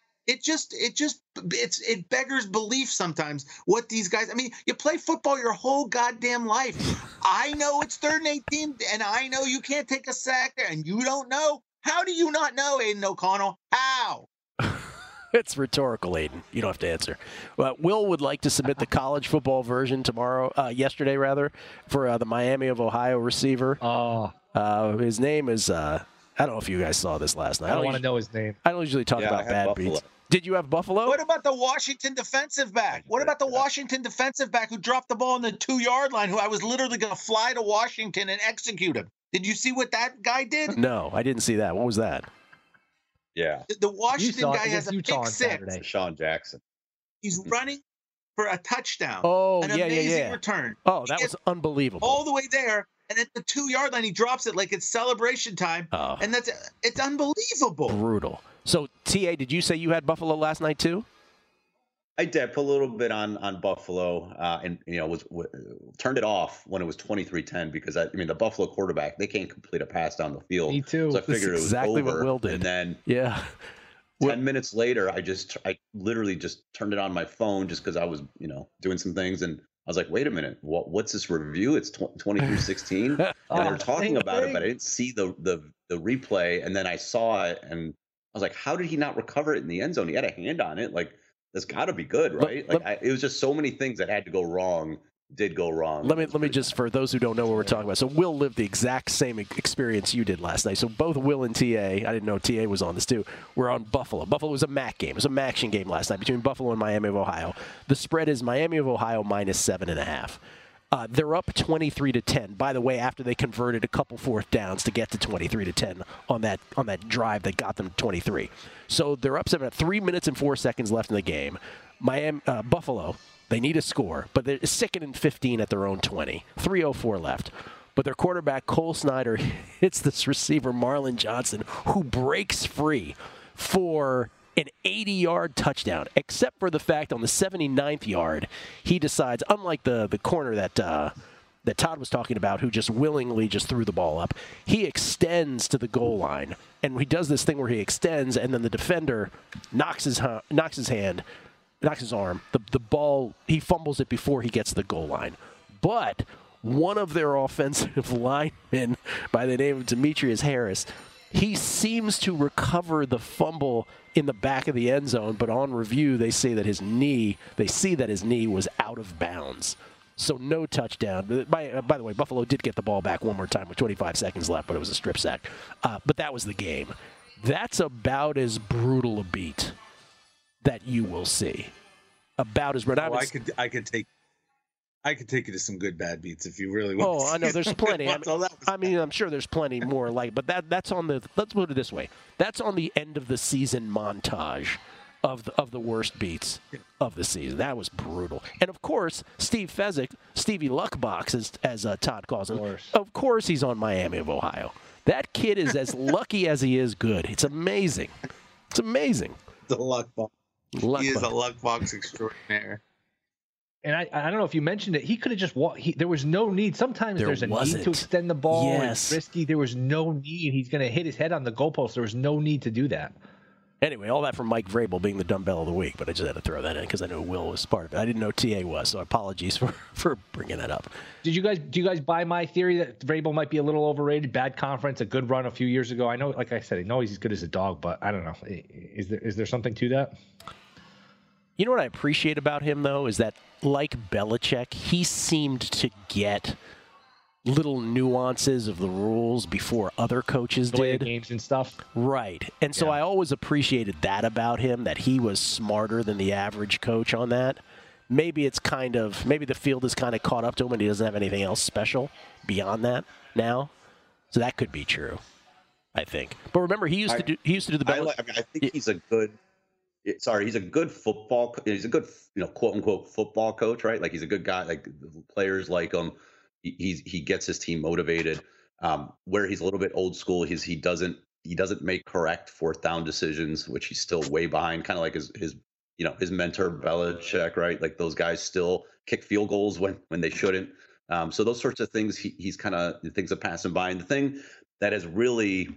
It beggars belief sometimes what these guys. I mean, you play football your whole goddamn life. I know it's 3rd and 18, and I know you can't take a sack there, and you don't know. How do you not know, Aiden O'Connell? How? It's rhetorical, Aiden. You don't have to answer. Will would like to submit the college football version yesterday, for the Miami of Ohio receiver. His name is, I don't know if you guys saw this last night. I don't want to know his name. I don't usually talk about bad beats. Did you have Buffalo? What about the Washington defensive back? What about the Washington defensive back who dropped the ball on the 2-yard line, who I was literally going to fly to Washington and execute him? Did you see what that guy did? No, I didn't see that. What was that? Yeah. The Washington guy has a pick six. Sean Jackson. He's running for a touchdown. Oh, an amazing return. Oh, that was unbelievable. All the way there, and at the 2-yard line, he drops it like it's celebration time. Oh. And it's unbelievable. Brutal. So, TA, did you say you had Buffalo last night too? I did. Put a little bit on Buffalo, and turned it off when it was 23-10 because the Buffalo quarterback, they can't complete a pass down the field. Me too. So I figured it was exactly over. What Will did. And then 10 minutes later, I literally just turned it on my phone just because I was doing some things, and I was like, wait a minute, what's this review? It's 23-16, and they're talking about it, but I didn't see the replay, and then I saw it, and I was like, how did he not recover it in the end zone? He had a hand on it, like. That's got to be good, right? It was just so many things that had to go wrong, did go wrong. Let me just, for those who don't know what we're talking about. So Will lived the exact same experience you did last night. So both Will and TA, I didn't know TA was on this too, were on Buffalo. Buffalo was a MAC game. It was a MACtion game last night between Buffalo and Miami of Ohio. The spread is Miami of Ohio -7.5. They're up 23-10. By the way, after they converted a couple fourth downs to get to 23-10 on that drive that got them to 23. So they're up 7. 3 minutes and 4 seconds left in the game. Buffalo, they need a score, but they're 2nd and 15 at their own 20. 3:04 left. But their quarterback, Cole Snyder, hits this receiver, Marlon Johnson, who breaks free for an 80-yard touchdown, except for the fact on the 79th yard, he decides, unlike the corner that Todd was talking about, who just willingly just threw the ball up, he extends to the goal line, and he does this thing where he extends, and then the defender knocks his arm. The ball, he fumbles it before he gets to the goal line. But one of their offensive linemen, by the name of Demetrius Harris, he seems to recover the fumble in the back of the end zone, but on review, they see that his knee was out of bounds. So no touchdown. By the way, Buffalo did get the ball back one more time with 25 seconds left, but it was a strip sack. But that was the game. That's about as brutal a beat that you will see. About as brutal. I could take you to some good bad beats if you really want. Oh, I know there's plenty. I'm sure there's plenty more but that's on the. Let's put it this way. That's on the end of the season montage of the worst beats of the season. That was brutal. And of course, Steve Fezzik, Stevie Luckbox, as Todd calls him. Of course, he's on Miami of Ohio. That kid is as lucky as he is good. It's amazing. It's amazing. The Luckbox. He is a Luckbox extraordinaire. And I don't know if you mentioned it. He could have just walked. There was no need. Sometimes there's a need to extend the ball. Yes. It's risky. There was no need. He's going to hit his head on the goalpost. There was no need to do that. Anyway, all that from Mike Vrabel being the dumbbell of the week, but I just had to throw that in because I knew Will was part of it. I didn't know TA was, so apologies for bringing that up. Do you guys buy my theory that Vrabel might be a little overrated? Bad conference, a good run a few years ago. I know, like I said, I know he's as good as a dog, but I don't know. Is there something to that? You know what I appreciate about him, though, is that, like Belichick, he seemed to get little nuances of the rules before other coaches did. Games and stuff. Right. And so I always appreciated that about him, that he was smarter than the average coach on that. Maybe the field is kind of caught up to him and he doesn't have anything else special beyond that now. So that could be true, I think. But remember, he used to do the Belichick. I think he's a good. He's a good football. He's a good, quote unquote football coach, right? Like he's a good guy. Like players like him. He gets his team motivated. Where he's a little bit old school, he doesn't make correct fourth down decisions, which he's still way behind. Kind of like his mentor Belichick, right? Like those guys still kick field goals when they shouldn't. So those sorts of things, he's kind of things that pass him by. And the thing that has really,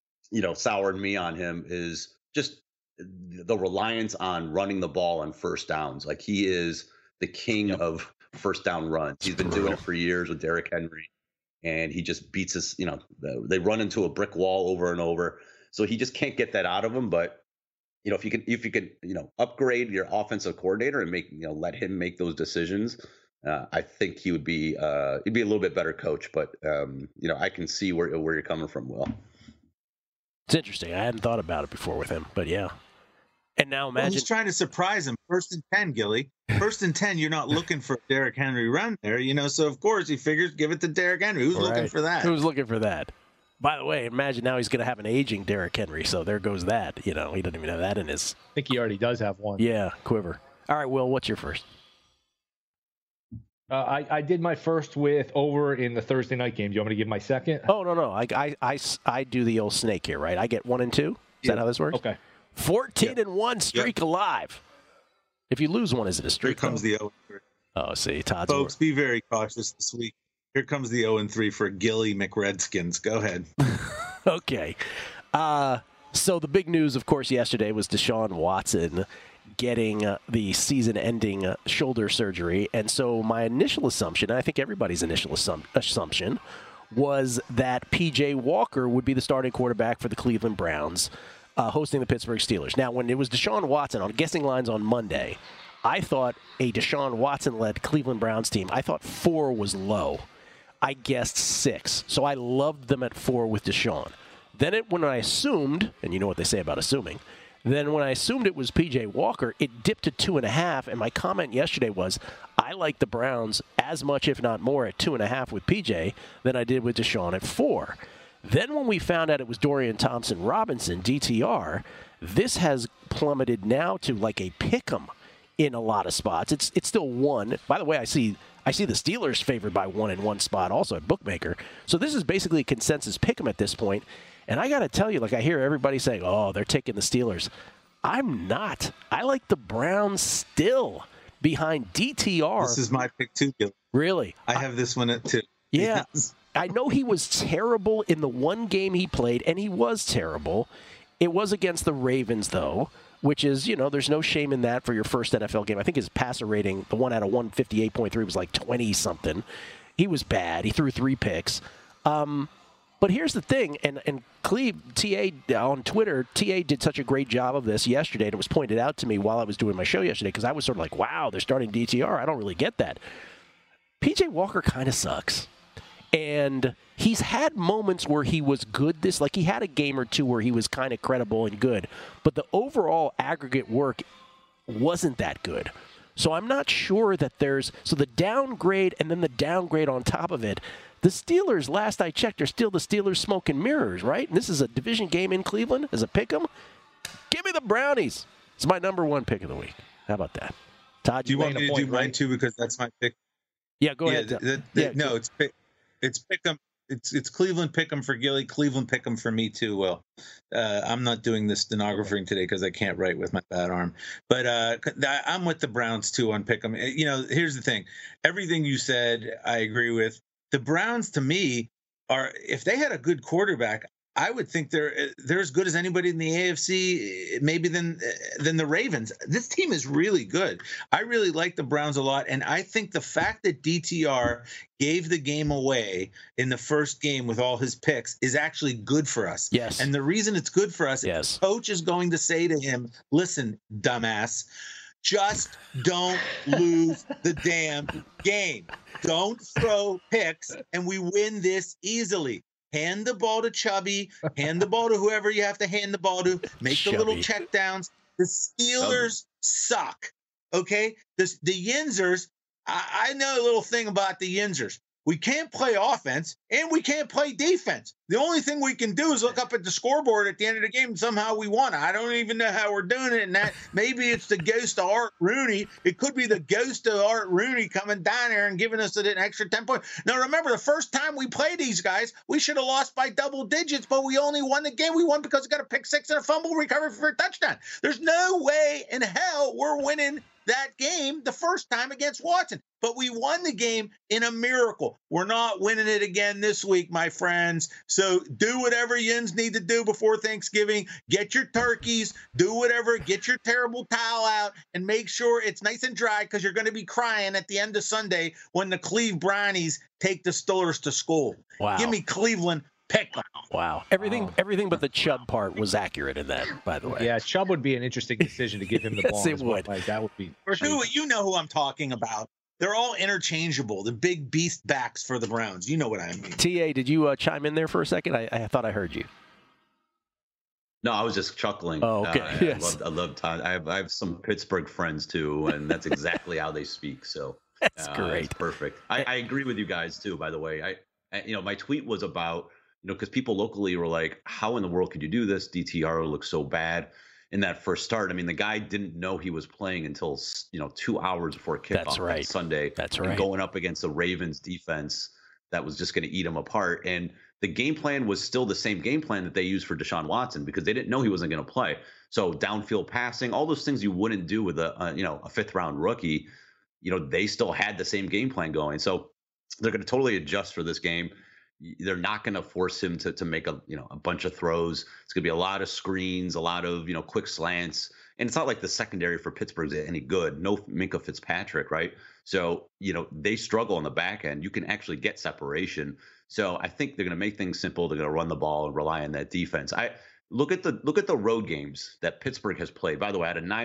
soured me on him is just the reliance on running the ball on first downs. Like he is the king of first down runs. He's been doing it for years with Derrick Henry, and he just beats us. They run into a brick wall over and over. So he just can't get that out of him. But if you can upgrade your offensive coordinator and let him make those decisions, I think he'd be a little bit better coach. But I can see where you're coming from, Will. It's interesting. I hadn't thought about it before with him, but yeah. And now imagine he's trying to surprise him. 1st and 10, Gilly. 1st and 10, you're not looking for a Derrick Henry run there, So of course he figures give it to Derrick Henry. Who's looking for that? Who's looking for that? By the way, imagine now he's going to have an aging Derrick Henry. So there goes that. He doesn't even have that in his. I think he already does have one. Yeah, quiver. All right, Will, what's your first? I did my first with over in the Thursday night game. Do you want me to give my second? Oh, no. I do the old snake here, right? I get 1 and 2. Is that how this works? Okay. 14-1 streak alive. If you lose one, is it a streak? Here comes the 0-3. Oh, see, Todd's. Folks, be very cautious this week. Here comes the 0-3 for Gilly McRedskins. Go ahead. Okay. So the big news, of course, yesterday was Deshaun Watson getting the season-ending shoulder surgery. And so my initial assumption, and I think everybody's initial assumption, was that P.J. Walker would be the starting quarterback for the Cleveland Browns, hosting the Pittsburgh Steelers. Now, when it was Deshaun Watson on guessing lines on Monday, I thought a Deshaun Watson-led Cleveland Browns team, I thought 4 was low. I guessed 6. So I loved them at 4 with Deshaun. Then when I assumed, and you know what they say about assuming, then when I assumed it was P.J. Walker, it dipped to 2.5, and my comment yesterday was, I like the Browns as much, if not more, at 2.5 with P.J. than I did with Deshaun at 4. Then when we found out it was Dorian Thompson-Robinson, DTR, this has plummeted now to like a pick'em in a lot of spots. It's still 1. By the way, I see the Steelers favored by 1 in 1 spot also at Bookmaker. So this is basically a consensus pick'em at this point. And I got to tell you, I hear everybody saying, oh, they're taking the Steelers. I'm not. I like the Browns still behind DTR. This is my pick too, Gil. Really? I have this one at 2. Yeah. I know he was terrible in the one game he played, and he was terrible. It was against the Ravens, though, which is, there's no shame in that for your first NFL game. I think his passer rating, the one out of 158.3, was like 20-something. He was bad. He threw 3 picks. But here's the thing, and Cleve, TA on Twitter, TA did such a great job of this yesterday, and it was pointed out to me while I was doing my show yesterday, because I was sort of like, wow, they're starting DTR. I don't really get that. P.J. Walker kind of sucks. And he's had moments where he was good. He had a game or two where he was kind of credible and good. But the overall aggregate work wasn't that good. So I'm not sure that so the downgrade and then the downgrade on top of it. The Steelers, last I checked, are still the Steelers smoke and mirrors, right? And this is a division game in Cleveland as a pick'em. Give me the Brownies. It's my number 1 pick of the week. How about that? Todd, do you want me to do mine too, because that's my pick? Yeah, go ahead. No, it's pick'em. It's Cleveland pick'em for Gilly. Cleveland pick'em for me too. Will, I'm not doing the stenographing today because I can't write with my bad arm. But I'm with the Browns too on pick'em. Here's the thing. Everything you said, I agree with. The Browns, to me, if they had a good quarterback, I would think they're as good as anybody in the AFC, maybe than the Ravens. This team is really good. I really like the Browns a lot, and I think the fact that DTR gave the game away in the first game with all his picks is actually good for us. Yes. And the reason it's good for us is the coach is going to say to him, listen, dumbass, just don't lose the damn game. Don't throw picks, and we win this easily. Hand the ball to Chubby. Hand the ball to whoever you have to hand the ball to. Make the little check downs. The Steelers suck. Okay? The Yinzers, I know a little thing about the Yinzers. We can't play offense, and we can't play defense. The only thing we can do is look up at the scoreboard at the end of the game, and somehow we won. I don't even know how we're doing it. And that maybe it's the ghost of Art Rooney. It could be the ghost of Art Rooney coming down there and giving us an extra 10 points. Now, remember, the first time we played these guys, we should have lost by double digits, but we only won the game. We won because we got a pick 6 and a fumble recovery for a touchdown. There's no way in hell we're winning that game the first time against Watson. But we won the game in a miracle. We're not winning it again this week, my friends. So do whatever Yins need to do before Thanksgiving. Get your turkeys, do whatever, get your terrible towel out, and make sure it's nice and dry, because you're going to be crying at the end of Sunday when the Cleve Brownies take the Steelers to school. Wow. Give me Cleveland. Pick them. Wow. Everything but the Chubb part was accurate in that, by the way. Yeah, Chubb would be an interesting decision to give him the ball. Yes, it would. Like, that would be. Or you know who I'm talking about. They're all interchangeable. The big beast backs for the Browns. You know what I mean. TA, did you chime in there for a second? I thought I heard you. No, I was just chuckling. Oh, okay. Yes. I love Todd. I have some Pittsburgh friends too, and that's exactly how they speak. So that's great. It's perfect. I agree with you guys too. By the way, my tweet was about because people locally were like, "How in the world could you do this? DTR looks so bad in that first start." I mean, the guy didn't know he was playing until 2 hours before kickoff That's right. on Sunday. That's right. And going up against the Ravens defense that was just going to eat him apart. And the game plan was still the same game plan that they used for Deshaun Watson because they didn't know he wasn't going to play. So downfield passing, all those things you wouldn't do with a fifth round rookie, they still had the same game plan going. So they're going to totally adjust for this game. They're not going to force him to make a bunch of throws. It's going to be a lot of screens, a lot of quick slants, and it's not like the secondary for Pittsburgh's any good. No Minkah Fitzpatrick, right? So they struggle on the back end. You can actually get separation. So I think they're going to make things simple. They're going to run the ball and rely on that defense. I look at the road games that Pittsburgh has played. By the way, out of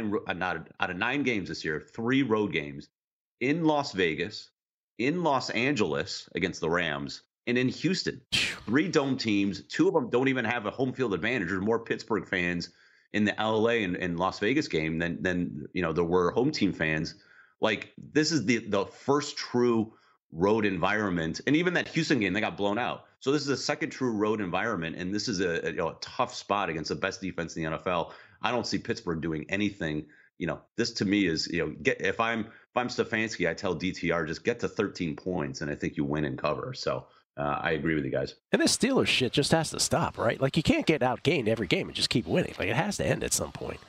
9 games this year, 3 road games in Las Vegas, in Los Angeles against the Rams, and in Houston. 3 dome teams. 2 of them don't even have a home field advantage. There's more Pittsburgh fans in the LA and Las Vegas game than there were home team fans. Like, this is the first true road environment. And even that Houston game, they got blown out. So this is a second true road environment, and this is a tough spot against the best defense in the NFL. I don't see Pittsburgh doing anything. This to me is if I'm Stefanski, I tell DTR just get to 13 points, and I think you win and cover. So I agree with you guys. And this Steelers shit just has to stop, right? Like, you can't get outgained every game and just keep winning. Like, it has to end at some point.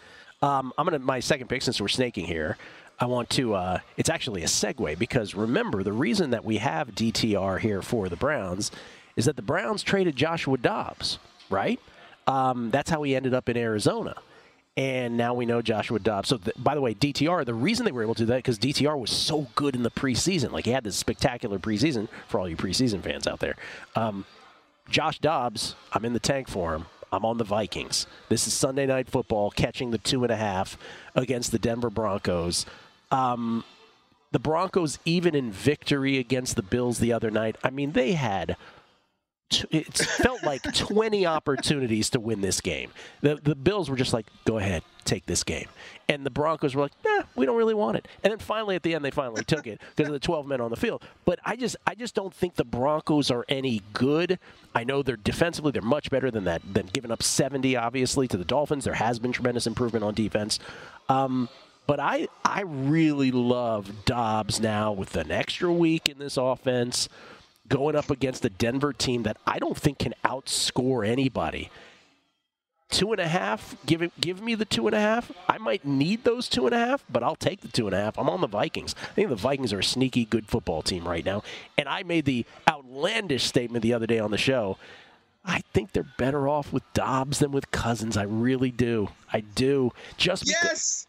My second pick, since we're snaking here, I want to, it's actually a segue, because remember, the reason that we have DTR here for the Browns is that the Browns traded Joshua Dobbs, right? That's how he ended up in Arizona. And now we know Joshua Dobbs. So, by the way, DTR, the reason they were able to do that because DTR was so good in the preseason. Like, he had this spectacular preseason for all you preseason fans out there. Josh Dobbs, I'm in the tank for him. I'm on the Vikings. This is Sunday Night Football, catching the 2.5 against the Denver Broncos. The Broncos, even in victory against the Bills the other night, I mean, they had it felt like 20 opportunities to win this game. The Bills were just like, go ahead, take this game. And the Broncos were like, nah, we don't really want it. And then finally, at the end, they finally took it because of the 12 men on the field. But I just don't think the Broncos are any good. I know they're defensively, they're much better than that, than giving up 70, obviously, to the Dolphins. There has been tremendous improvement on defense. But I really love Dobbs now with an extra week in this offense, going up against a Denver team that I don't think can outscore anybody. 2.5, give me the 2.5. I might need those 2.5, but I'll take the 2.5. I'm on the Vikings. I think the Vikings are a sneaky good football team right now. And I made the outlandish statement the other day on the show. I think they're better off with Dobbs than with Cousins. I really do. I do. Just because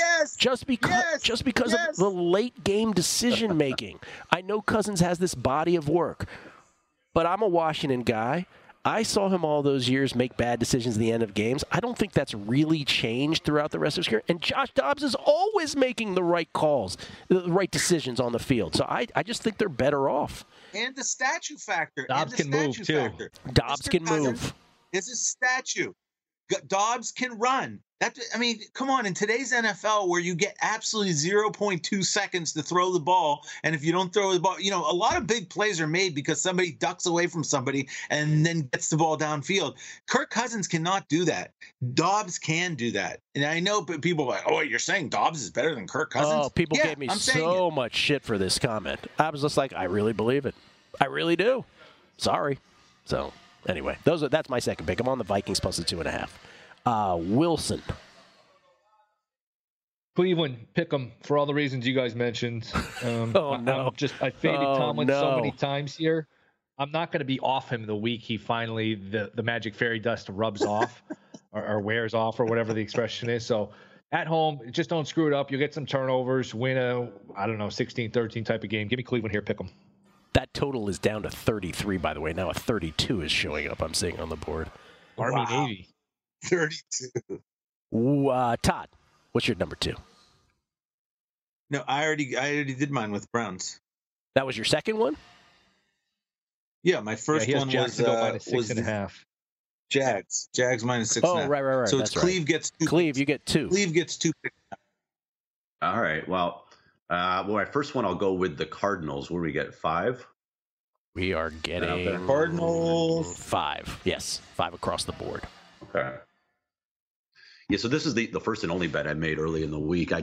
of the late game decision making. I know Cousins has this body of work, but I'm a Washington guy. I saw him all those years make bad decisions at the end of games. I don't think that's really changed throughout the rest of his career. And Josh Dobbs is always making the right calls, the right decisions on the field. So I just think they're better off. And the statue factor. Dobbs can move, too. Dobbs can move. It's a statue. Dobbs can run. Come on. In today's NFL, where you get absolutely 0.2 seconds to throw the ball, and if you don't throw the ball, a lot of big plays are made because somebody ducks away from somebody and then gets the ball downfield. Kirk Cousins cannot do that. Dobbs can do that. And I know people are like, oh, you're saying Dobbs is better than Kirk Cousins? Oh, people gave me so much shit for this comment. I was just like, I really believe it. I really do. Sorry. So, anyway, that's my second pick. I'm on the Vikings plus the 2.5. Wilson. Cleveland, pick them for all the reasons you guys mentioned. I faded Tomlin so many times here. I'm not going to be off him the week he finally, the magic fairy dust rubs off or wears off or whatever the expression is. So at home, just don't screw it up. You'll get some turnovers, win a, 16-13 type of game. Give me Cleveland here, pick them. That total is down to 33, by the way. Now a 32 is showing up, I'm seeing on the board. Army, Navy. 32. Todd, what's your number 2? No, I already did mine with Browns. That was your second one? Yeah, my first one was minus 6.5. Jags. Jags minus 6.5. Oh, right. So That's it's Cleve gets 2. Cleve, you get 2. Cleve gets 2. All right. Well, my first one, I'll go with the Cardinals. Where we get 5? We are getting Cardinals 5. Yes, 5 across the board. Okay. Yeah, so this is the first and only bet I made early in the week.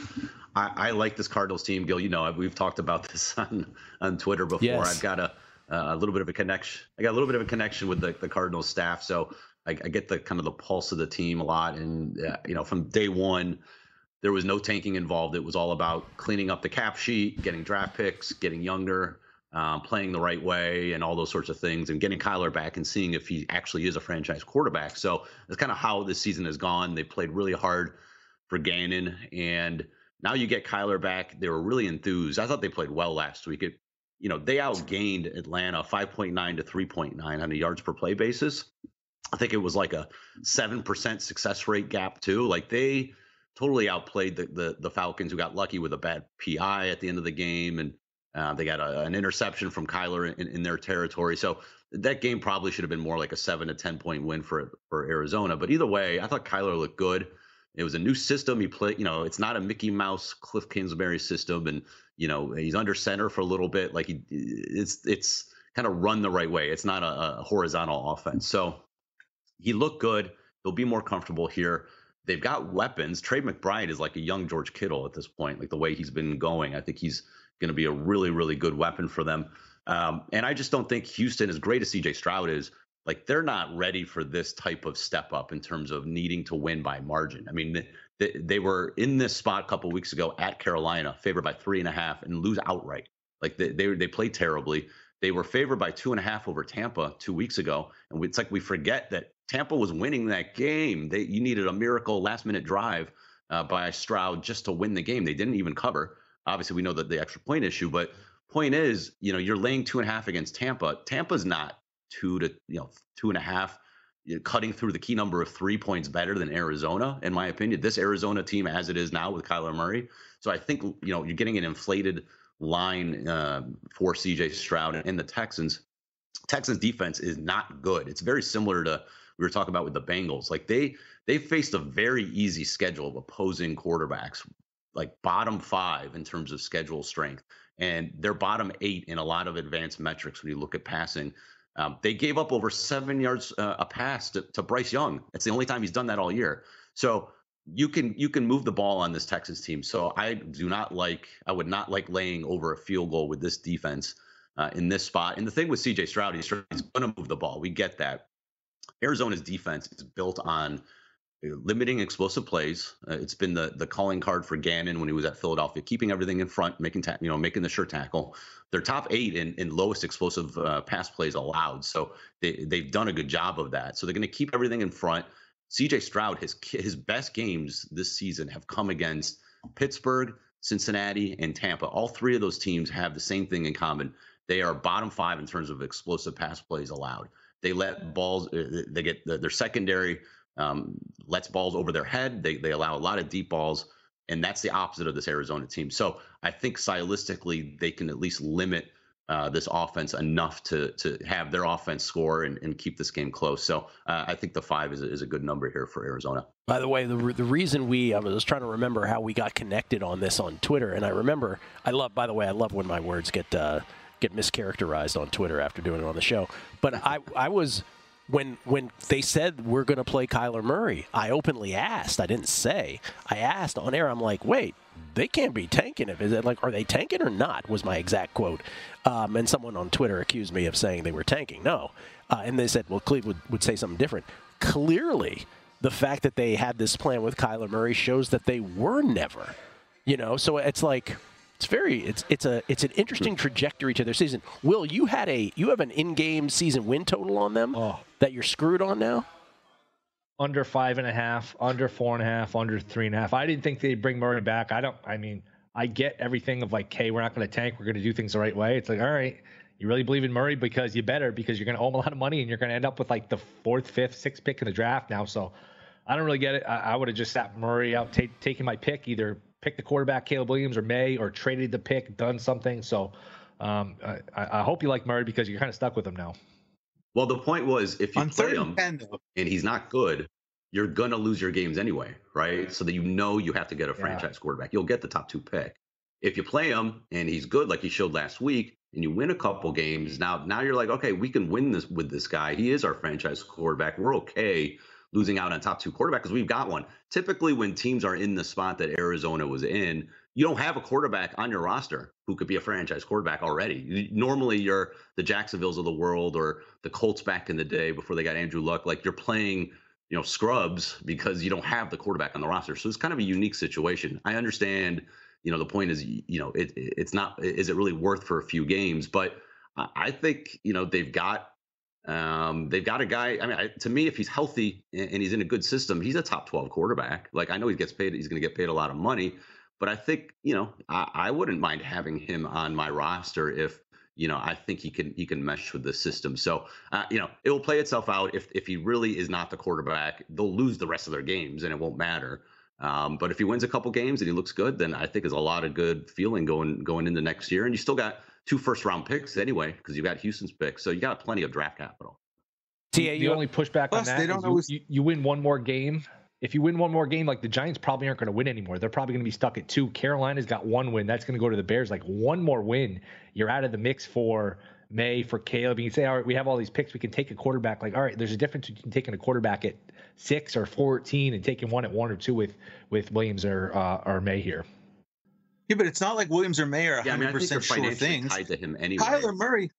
I like this Cardinals team, Gil. You know, we've talked about this on Twitter before. Yes. I've got a little bit of a connection. I got a little bit of a connection with the Cardinals staff, so I get the kind of the pulse of the team a lot. And you know, from day one, there was no tanking involved. It was all about cleaning up the cap sheet, getting draft picks, getting younger, playing the right way, and all those sorts of things, and getting Kyler back and seeing if he actually is a franchise quarterback. So that's kind of how this season has gone. They played really hard for Gannon, and now you get Kyler back. They were really enthused. I thought they played well last week. They outgained Atlanta 5.9 to 3.9 on a yards per play basis. I think it was like a 7% success rate gap too. Like they totally outplayed the Falcons, who got lucky with a bad PI at the end of the game, and they got an interception from Kyler in their territory. So that game probably should have been more like a 7 to 10 point win for Arizona. But either way, I thought Kyler looked good. It was a new system. He played, it's not a Mickey Mouse, Cliff Kingsbury system. And, he's under center for a little bit. Like it's kind of run the right way. It's not a horizontal offense. So he looked good. He'll be more comfortable here. They've got weapons. Trey McBride is like a young George Kittle at this point, like the way he's been going. I think he's going to be a really, really good weapon for them. And I just don't think Houston, as great as CJ Stroud is, like they're not ready for this type of step up in terms of needing to win by margin. I mean, they were in this spot a couple of weeks ago at Carolina, favored by 3.5 and lose outright. Like they played terribly. They were favored by 2.5 over Tampa 2 weeks ago. And it's like we forget that Tampa was winning that game. You needed a miracle last minute drive by Stroud just to win the game. They didn't even cover. Obviously, we know that the extra point issue, but point is, you're laying 2.5 against Tampa. Tampa's not 2.5, cutting through the key number of 3 points better than Arizona, in my opinion. This Arizona team, as it is now with Kyler Murray. So I think, you're getting an inflated line for CJ Stroud and the Texans. Texans defense is not good. It's very similar to we were talking about with the Bengals. Like they faced a very easy schedule of opposing quarterbacks, like bottom 5 in terms of schedule strength. And they're bottom 8 in a lot of advanced metrics when you look at passing. They gave up over 7 yards a pass to Bryce Young. It's the only time he's done that all year. So you can move the ball on this Texans team. So I would not like laying over a field goal with this defense in this spot. And the thing with CJ Stroud, he's going to move the ball. We get that. Arizona's defense is built on limiting explosive plays. It's been the calling card for Gannon when he was at Philadelphia, keeping everything in front, making the sure tackle. They're top 8 in lowest explosive pass plays allowed. So they've done a good job of that. So they're going to keep everything in front. CJ Stroud, his best games this season have come against Pittsburgh, Cincinnati, and Tampa. All 3 of those teams have the same thing in common. They are bottom 5 in terms of explosive pass plays allowed. They let balls. They get their secondary lets balls over their head. They allow a lot of deep balls, and that's the opposite of this Arizona team. So I think stylistically they can at least limit this offense enough to have their offense score and keep this game close. So I think the 5 is a good number here for Arizona. By the way, the reason I was trying to remember how we got connected on this on Twitter, and I love when my words get mischaracterized on Twitter after doing it on the show. But I was. When they said we're going to play Kyler Murray, I openly asked. I didn't say. I asked on air. I'm like, wait, they can't be tanking it. Is it like, are they tanking or not? Was my exact quote. And someone on Twitter accused me of saying they were tanking. No. And they said, well, Cleveland would say something different. Clearly, the fact that they had this plan with Kyler Murray shows that they were never. So it's like. It's an interesting trajectory to their season. Will, you have an in-game season win total on them that you're screwed on now? Under 5.5, under 4.5, under 3.5. I didn't think they'd bring Murray back. I get everything of like, hey, we're not going to tank. We're going to do things the right way. It's like, all right, You really believe in Murray because you're going to owe him a lot of money and you're going to end up with like the 4th, 5th, 6th pick in the draft now. So I don't really get it. I would have just sat Murray out, taking my pick, either pick the quarterback, Caleb Williams or May, or traded the pick, done something. So I hope you like Murray because you're kind of stuck with him now. Well, the point was, if you play him and he's not good, you're going to lose your games anyway, right? So that you have to get a franchise quarterback. You'll get the top 2 pick. If you play him and he's good, like he showed last week, and you win a couple games, now you're like, okay, we can win this with this guy. He is our franchise quarterback. We're okay losing out on top 2 quarterback because we've got one. Typically, when teams are in the spot that Arizona was in, you don't have a quarterback on your roster who could be a franchise quarterback already. Normally, you're the Jacksonvilles of the world or the Colts back in the day before they got Andrew Luck. Like, you're playing, scrubs because you don't have the quarterback on the roster. So it's kind of a unique situation. I understand. The point is, it's not, is it really worth for a few games? But I think, they've got a guy. I mean, to me, if he's healthy and he's in a good system, he's a top 12 quarterback. Like, I know he's going to get paid a lot of money, but I think, I wouldn't mind having him on my roster if, I think he can mesh with the system. So, it will play itself out. If he really is not the quarterback, they'll lose the rest of their games and it won't matter. But if he wins a couple games and he looks good, then I think there's a lot of good feeling going into next year. And you still got 2 first-round picks anyway because you got Houston's picks, so you got plenty of draft capital. The only pushback on that is you win one more game. If you win one more game, like the Giants probably aren't going to win anymore. They're probably going to be stuck at 2. Carolina's got 1 win. That's going to go to the Bears. Like, one more win, you're out of the mix for May, for Caleb. You can say, all right, we have all these picks. We can take a quarterback. Like, all right, there's a difference between taking a quarterback at 6 or 14 and taking one at 1 or 2 with Williams or May here. Yeah, but it's not like Williams or May are 100% sure things. Tied to him anyway. Kyler Murray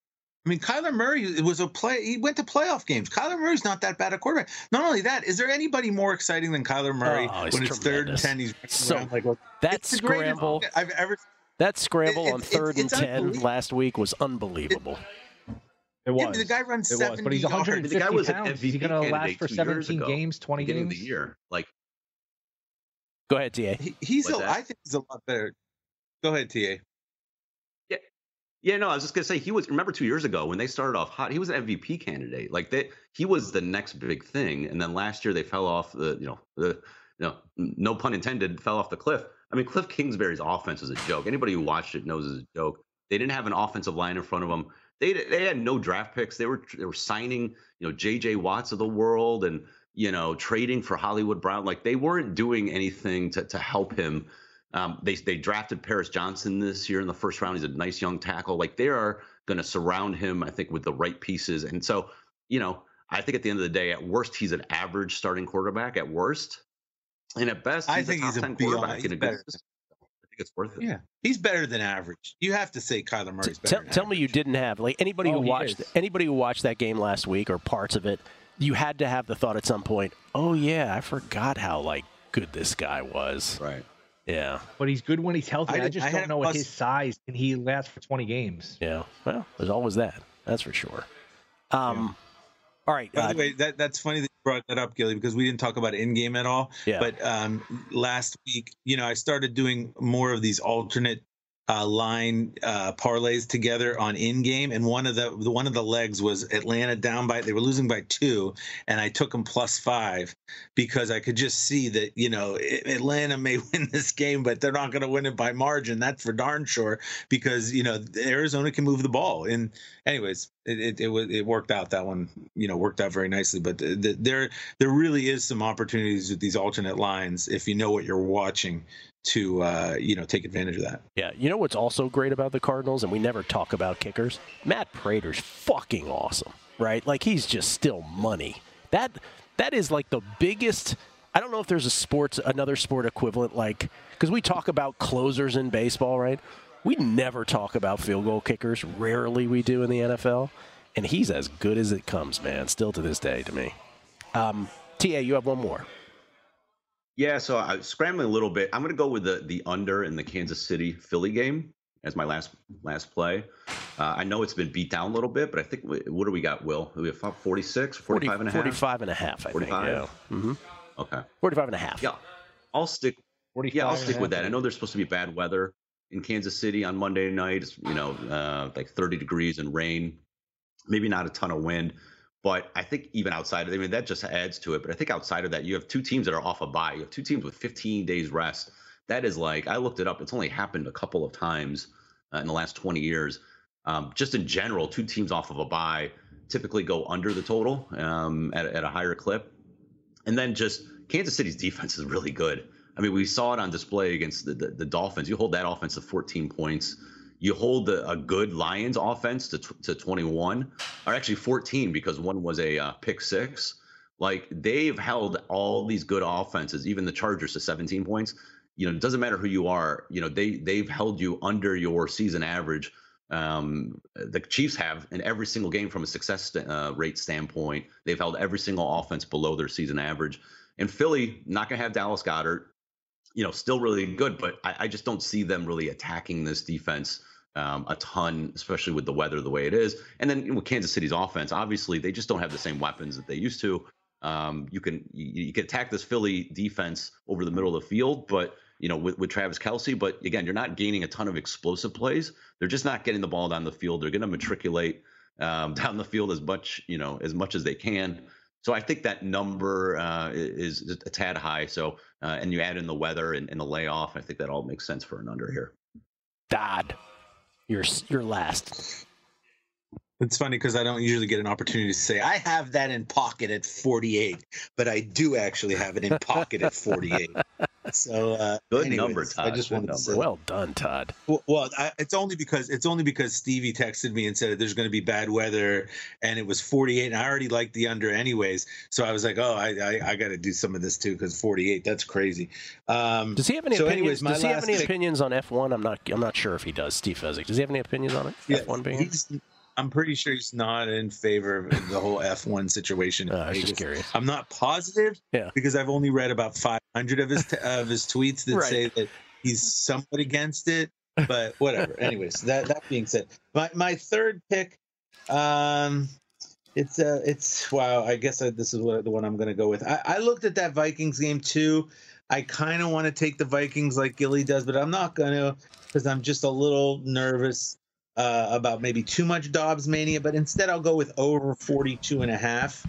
he went to playoff games. Kyler Murray's not that bad a quarterback. Not only that, is there anybody more exciting than Kyler Murray when it's 3rd and 10? He's like, that scramble I've ever. That scramble on 3rd and 10 last week was unbelievable. It was. The guy runs 70 but he's 150 the guy was pounds. He's going to last for 17 games, 20 games. Of the year. Like, go ahead, TA. I think he's a lot better. Go ahead, TA. Yeah, no, I was just gonna say remember 2 years ago when they started off hot, he was an MVP candidate. Like, he was the next big thing, and then last year they fell off no pun intended, fell off the cliff. I mean, Cliff Kingsbury's offense was a joke. Anybody who watched it knows it's a joke. They didn't have an offensive line in front of them. They had no draft picks. They were signing J.J. Watts of the world and trading for Hollywood Brown. Like, they weren't doing anything to help him. They drafted Paris Johnson this year in the 1st round. He's a nice young tackle. Like, they are going to surround him, I think, with the right pieces. And so, I think at the end of the day, at worst, he's an average starting quarterback at worst. And at best, I think he's a top 10 quarterback in a good system. I think it's worth it. Yeah, he's better than average. You have to say Kyler Murray's better. Tell me you didn't have, like, anybody who watched that game last week or parts of it, you had to have the thought at some point, oh yeah, I forgot how good this guy was. Right. Yeah. But he's good when he's healthy. I just don't know at his size can he last for 20 games. Yeah. Well, there's always that. That's for sure. All right. By the way, that's funny that you brought that up, Gilly, because we didn't talk about in-game at all. Yeah. But last week, I started doing more of these alternate line parlays together on in-game, and one of the legs was Atlanta down by, they were losing by 2, and I took them +5 because I could just see that Atlanta may win this game, but they're not going to win it by margin. That's for darn sure, because Arizona can move the ball. And anyways, it worked out. That one worked out very nicely. But there really is some opportunities with these alternate lines if you know what you're watching to take advantage of that. Yeah, what's also great about the Cardinals, and we never talk about kickers, Matt Prater's fucking awesome, right? Like, he's just still money. That is like the biggest. I don't know if there's another sport equivalent, because we talk about closers in baseball, right? We never talk about field goal kickers. Rarely we do in the NFL, and he's as good as it comes, man. Still to this day, to me. TA, you have one more. Yeah, so I'm scrambling a little bit. I'm going to go with the under in the Kansas City Philly game as my last play. I know it's been beat down a little bit, but I think, what do we got, Will? We have 46, 45 and a half? 45 and a half, I 45? Think. Yeah. Mm-hmm. Okay. 45 and a half. Yeah. I'll stick with that. I know there's supposed to be bad weather in Kansas City on Monday night. It's, like 30 degrees and rain, maybe not a ton of wind. But I think even outside of, that just adds to it. But I think outside of that, you have two teams that are off a bye. You have two teams with 15 days rest. That is like, I looked it up. It's only happened a couple of times in the last 20 years. Just in general, two teams off of a bye typically go under the total at a higher clip. And then just Kansas City's defense is really good. We saw it on display against the Dolphins. You hold that offense to 14 points. You hold a good Lions offense to 21, or actually 14 because one was a pick six. Like, they've held all these good offenses, even the Chargers, to 17 points. It doesn't matter who you are. They've held you under your season average. The Chiefs have in every single game from a success rate standpoint. They've held every single offense below their season average. And Philly, not going to have Dallas Goedert, still really good, but I just don't see them really attacking this defense a ton, especially with the weather the way it is. And then with Kansas City's offense, obviously they just don't have the same weapons that they used to. You can attack this Philly defense over the middle of the field, but with Travis Kelce. But again, you're not gaining a ton of explosive plays. They're just not getting the ball down the field. They're going to matriculate down the field as much as they can. So I think that number is a tad high. So and you add in the weather and the layoff, I think that all makes sense for an under here. Dodd, you're last. It's funny because I don't usually get an opportunity to say I have that in pocket at 48, but I do actually have it in pocket at 48. So good anyways, number, Todd. I just wanted to say, well done, Todd. Well, it's only because Stevie texted me and said there's going to be bad weather, and it was 48, and I already liked the under anyways. So I was like, oh, I got to do some of this too because 48, that's crazy. Does he have any opinions? Does he have any opinions on F1? I'm not sure if he does. Steve Fezzik. Does he have any opinions on it? Yeah, F1 being. I'm pretty sure he's not in favor of the whole F1 situation. I was just curious. I'm not positive because I've only read about 500 of his tweets that say that he's somewhat against it, but whatever. Anyways, that being said, my third pick, it's wow. I guess this is the one I'm going to go with. I looked at that Vikings game too. I kind of want to take the Vikings like Gilly does, but I'm not going to because I'm just a little nervous about maybe too much Dobbs mania, but instead I'll go with over 42.5.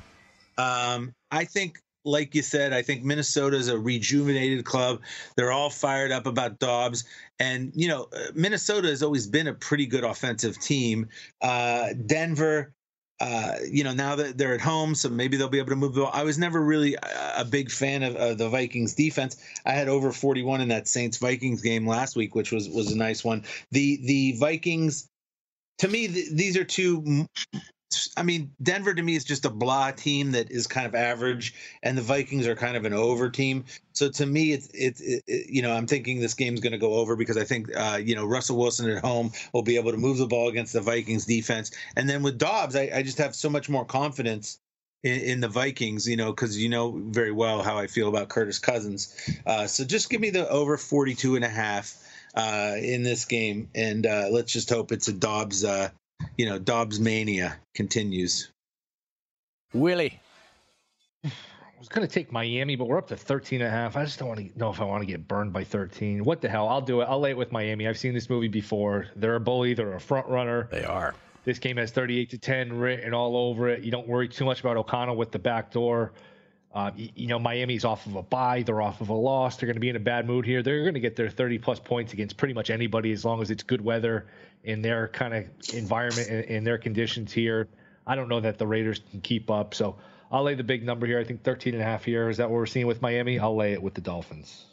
I think, like you said, I think Minnesota is a rejuvenated club. They're all fired up about Dobbs. And, Minnesota has always been a pretty good offensive team. Denver, now that they're at home, so maybe they'll be able to move the ball. I was never really a big fan of the Vikings defense. I had over 41 in that Saints-Vikings game last week, which was a nice one. The Vikings, to me, these are two. Denver to me is just a blah team that is kind of average, and the Vikings are kind of an over team. So to me, I'm thinking this game's going to go over because I think Russell Wilson at home will be able to move the ball against the Vikings defense, and then with Dobbs, I just have so much more confidence in the Vikings, because very well how I feel about Curtis Cousins. So just give me the over 42.5 in this game, and let's just hope it's a Dobbs. Dobbs mania continues. Willie. I was going to take Miami, but we're up to 13.5. I just don't want to know if I want to get burned by 13. What the hell? I'll do it. I'll lay it with Miami. I've seen this movie before. They're a bully. They're a front runner. They are. This game has 38-10 written all over it. You don't worry too much about O'Connell with the back door. Miami's off of a bye. They're off of a loss. They're going to be in a bad mood here. They're going to get their 30-plus points against pretty much anybody as long as it's good weather in their kind of environment, in their conditions here. I don't know that the Raiders can keep up. So I'll lay the big number here. I think 13.5 here. Is that what we're seeing with Miami? I'll lay it with the Dolphins.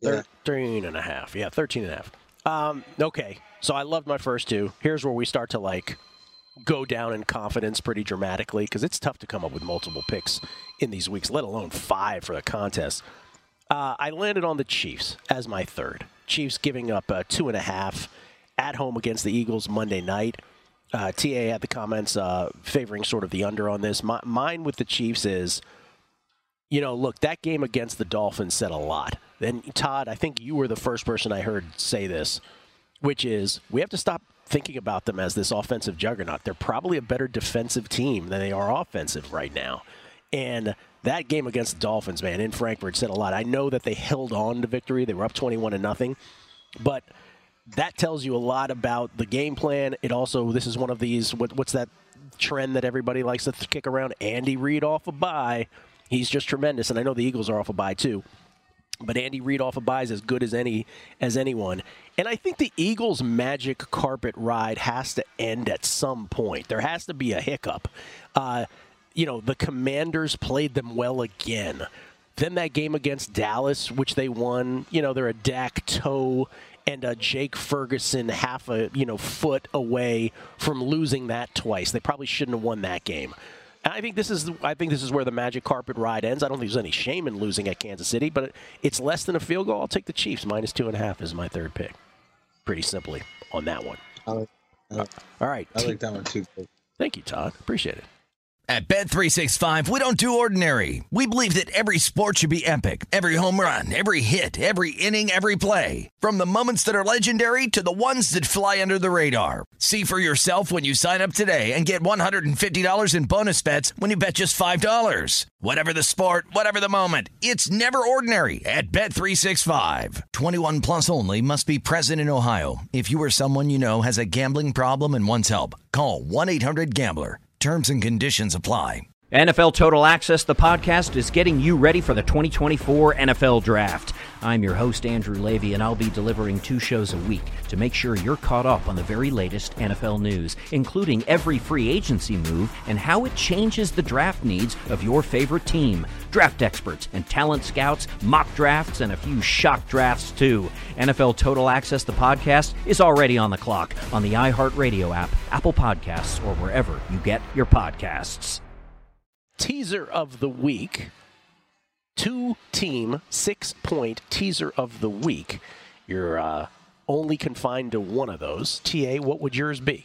13.5. Yeah, 13.5. Okay, so I loved my first two. Here's where we start to, go down in confidence pretty dramatically because it's tough to come up with multiple picks in these weeks, let alone 5 for the contest. I landed on the Chiefs as my third. Chiefs giving up 2.5 at home against the Eagles Monday night. TA had the comments favoring sort of the under on this. Mine with the Chiefs is, look, that game against the Dolphins said a lot. And Todd, I think you were the first person I heard say this, which is we have to stop thinking about them as this offensive juggernaut. They're probably a better defensive team than they are offensive right now. And that game against the Dolphins, man, in Frankfurt said a lot. I know that they held on to victory. They were up 21-0. But that tells you a lot about the game plan. It also, this is one of these, what's that trend that everybody likes to kick around? Andy Reid off a bye. He's just tremendous, and I know the Eagles are off a bye too. But Andy Reid off a bye is as good as anyone. And I think the Eagles' magic carpet ride has to end at some point. There has to be a hiccup. The Commanders played them well again. Then that game against Dallas, which they won, they're a Dak toe and a Jake Ferguson half a foot away from losing that twice. They probably shouldn't have won that game. And I think this is where the magic carpet ride ends. I don't think there's any shame in losing at Kansas City, but it's less than a field goal. I'll take the Chiefs. -2.5 is my third pick. Pretty simply on that one. All right. I like that one too. Thank you, Todd. Appreciate it. At Bet365, we don't do ordinary. We believe that every sport should be epic. Every home run, every hit, every inning, every play. From the moments that are legendary to the ones that fly under the radar. See for yourself when you sign up today and get $150 in bonus bets when you bet just $5. Whatever the sport, whatever the moment, it's never ordinary at Bet365. 21 plus only. Must be present in Ohio. If you or someone you know has a gambling problem and wants help, call 1-800-GAMBLER. Terms and conditions apply. NFL Total Access, the podcast, is getting you ready for the 2024 NFL Draft. I'm your host, Andrew Levy, and I'll be delivering 2 shows a week to make sure you're caught up on the very latest NFL news, including every free agency move and how it changes the draft needs of your favorite team. Draft experts and talent scouts, mock drafts, and a few shock drafts, too. NFL Total Access, the podcast, is already on the clock on the iHeartRadio app, Apple Podcasts, or wherever you get your podcasts. Teaser of the week. 2-team, 6-point teaser of the week. You're only confined to one of those. TA, what would yours be?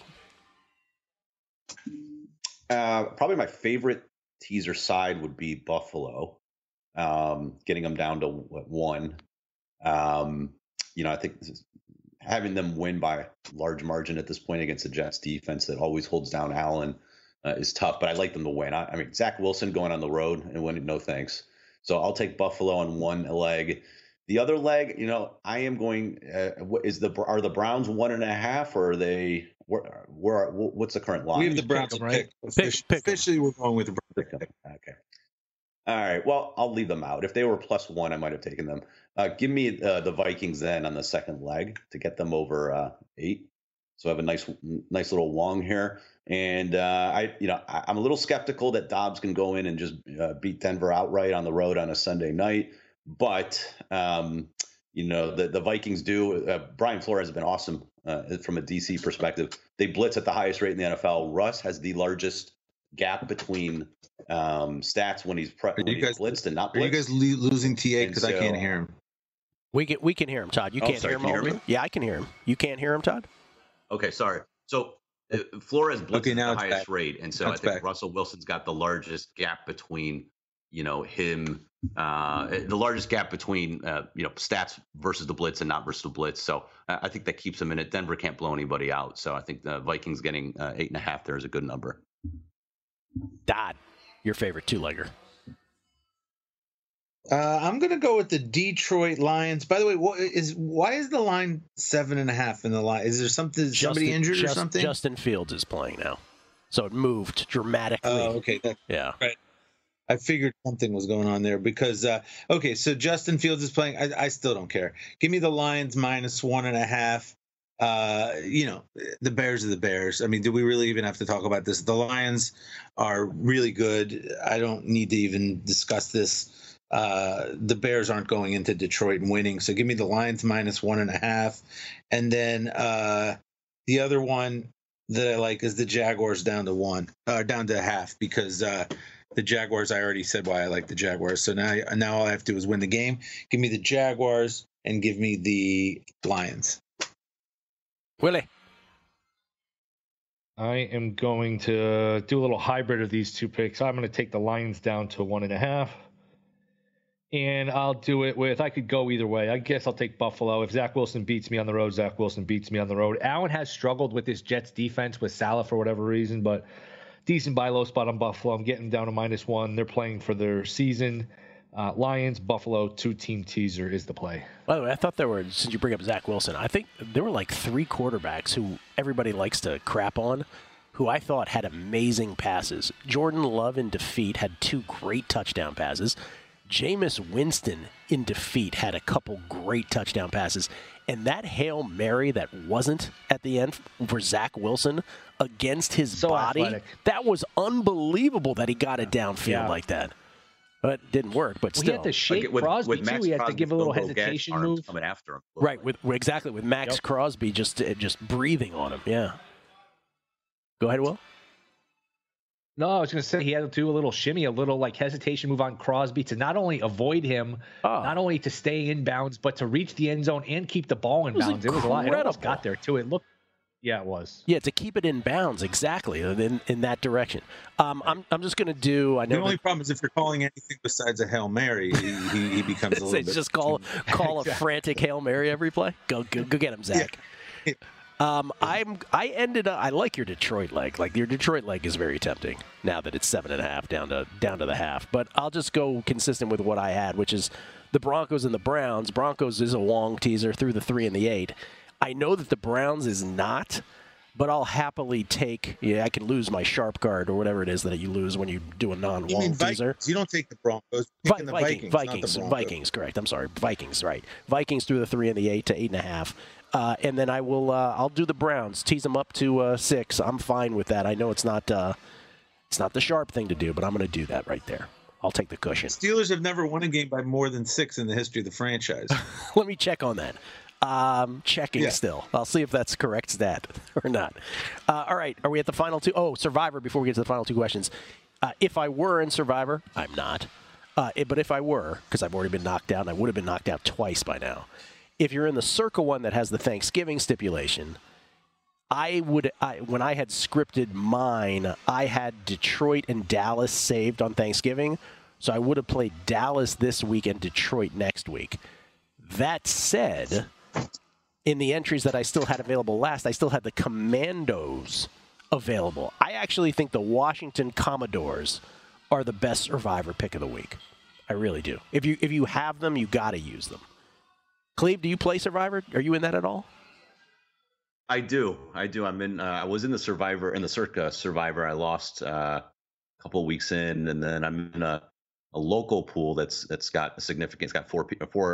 Probably my favorite teaser side would be Buffalo, getting them down to 1. I think having them win by large margin at this point against the Jets defense that always holds down Allen is tough, but I like them to win. I mean, Zach Wilson going on the road and winning, no thanks. So I'll take Buffalo on one leg. The other leg, I am going. Are the Browns 1.5, or are they? What's the current line? We have the Browns pick. Officially, we're going with the Browns pick. Okay. All right. Well, I'll leave them out. If they were +1, I might have taken them. Give me the Vikings then on the second leg to get them over 8. So I have a nice little long here. And I'm a little skeptical that Dobbs can go in and just beat Denver outright on the road on a Sunday night. But the Vikings do. Brian Flores has been awesome from a DC perspective. They blitz at the highest rate in the NFL. Russ has the largest gap between stats when he's blitzed and not blitzed. Are you guys losing TA because I can't hear him? We can hear him, Todd. You can't hear him. Can you hear me? Yeah, I can hear him. You can't hear him, Todd? Okay, sorry. So Flores blitzes at the highest rate, and so I think Russell Wilson's got the largest gap between him, the largest gap between stats versus the blitz and not versus the blitz. So I think that keeps him in it. Denver can't blow anybody out, so I think the Vikings getting 8.5 there is a good number. Todd, your favorite 2-legger. I'm going to go with the Detroit Lions. By the way, why is the line 7.5 in the line? Is there somebody injured or something? Justin Fields is playing now, so it moved dramatically. Oh, okay. Yeah. Right. I figured something was going on there because, so Justin Fields is playing. I still don't care. Give me the Lions -1.5. The Bears are the Bears. I mean, do we really even have to talk about this? The Lions are really good. I don't need to even discuss this. The Bears aren't going into Detroit and winning. So give me the Lions -1.5. And then the other one that I like is the Jaguars down to 0.5 because the Jaguars, I already said why I like the Jaguars. So now all I have to do is win the game. Give me the Jaguars and give me the Lions. Willie. I am going to do a little hybrid of these 2 picks. I'm going to take the Lions down to 1.5. And I'll do it with, I could go either way. I guess I'll take Buffalo. If Zach Wilson beats me on the road, Zach Wilson beats me on the road. Allen has struggled with this Jets defense with Salah for whatever reason, but decent buy low spot on Buffalo. I'm getting down to -1. They're playing for their season. Lions, Buffalo, 2-team teaser is the play. By the way, I thought there were, since you bring up Zach Wilson, I think there were like 3 quarterbacks who everybody likes to crap on, who I thought had amazing passes. Jordan Love in defeat had 2 great touchdown passes. Jameis Winston in defeat had a couple great touchdown passes. And that Hail Mary that wasn't at the end for Zach Wilson against his body, athletic. that was unbelievable that he got it downfield like that. But it didn't work, but still. He had to shake Crosby, too. He had to give a little hesitation move. Coming after him. Right, with Max Crosby just breathing on him, yeah. Go ahead, Will. No, I was going to say he had to do a little shimmy, a little like hesitation move on Crosby to not only avoid him, not only to stay in bounds, but to reach the end zone and keep the ball in bounds. It was a lot. It almost got there, too. It looked. Yeah, it was. Yeah, to keep it in bounds, exactly, in that direction. I'm just going to do. I know the only problem is if you're calling anything besides a Hail Mary, he becomes a little bit. Just call a frantic Hail Mary every play. Go get him, Zach. Yeah. I like your Detroit leg. Like your Detroit leg is very tempting now that it's 7.5 down to the half. But I'll just go consistent with what I had, which is the Broncos and the Browns. Broncos is a Wong teaser through the 3 and the 8. I know that the Browns is not, but I'll happily take. Yeah, I can lose my sharp guard or whatever it is that you lose when you do a non-Wong teaser. You don't take the Broncos. Vikings, correct. I'm sorry, Vikings, right? Vikings through the 3 and the 8 to 8.5. And then I'll do the Browns, tease them up to 6. I'm fine with that. I know it's not the sharp thing to do, but I'm going to do that right there. I'll take the cushion. Steelers have never won a game by more than 6 in the history of the franchise. Let me check on that. Checking still. I'll see if that's correct stat or not. All right. Are we at the final 2? Oh, Survivor before we get to the final 2 questions. If I were in Survivor, I'm not. But if I were, because I've already been knocked out, and I would have been knocked out twice by now. If you're in the Circa one that has the Thanksgiving stipulation, when I had scripted mine, I had Detroit and Dallas saved on Thanksgiving, so I would have played Dallas this week and Detroit next week. That said, in the entries that I still had available last, I still had the Commandos available. I actually think the Washington Commodores are the best Survivor pick of the week. I really do. If you have them, you got to use them. Cleve, do you play Survivor? Are you in that at all? I do. I'm in. I was in the Circa Survivor. I lost a couple of weeks in, and then I'm in a local pool that's got a significant. It's got four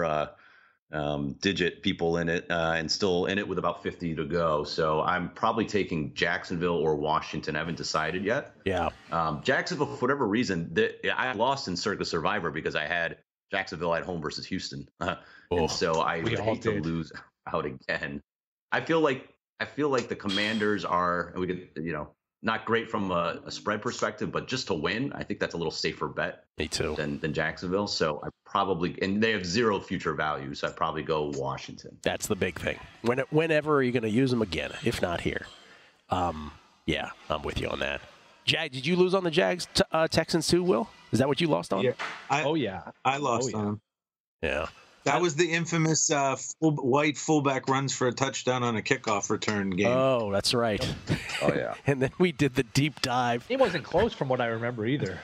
digit people in it, and still in it with about 50 to go. So I'm probably taking Jacksonville or Washington. I haven't decided yet. Yeah. Jacksonville, for whatever reason, I lost in Circa Survivor because I had Jacksonville at home versus Houston. And so I would hate to lose out again. I feel like the Commanders are, we could, not great from a spread perspective, but just to win, I think that's a little safer bet. Me too. Than Jacksonville. So I probably, and they have 0 future value, so I'd probably go Washington. That's the big thing. Whenever are you going to use them again, if not here? Yeah, I'm with you on that. Did you lose on the Jags Texans too, Will? Is that what you lost on? Yeah. I lost on them. Yeah. That was the infamous white fullback runs for a touchdown on a kickoff return game. Oh, that's right. Oh, yeah. And then we did the deep dive. He wasn't close from what I remember either.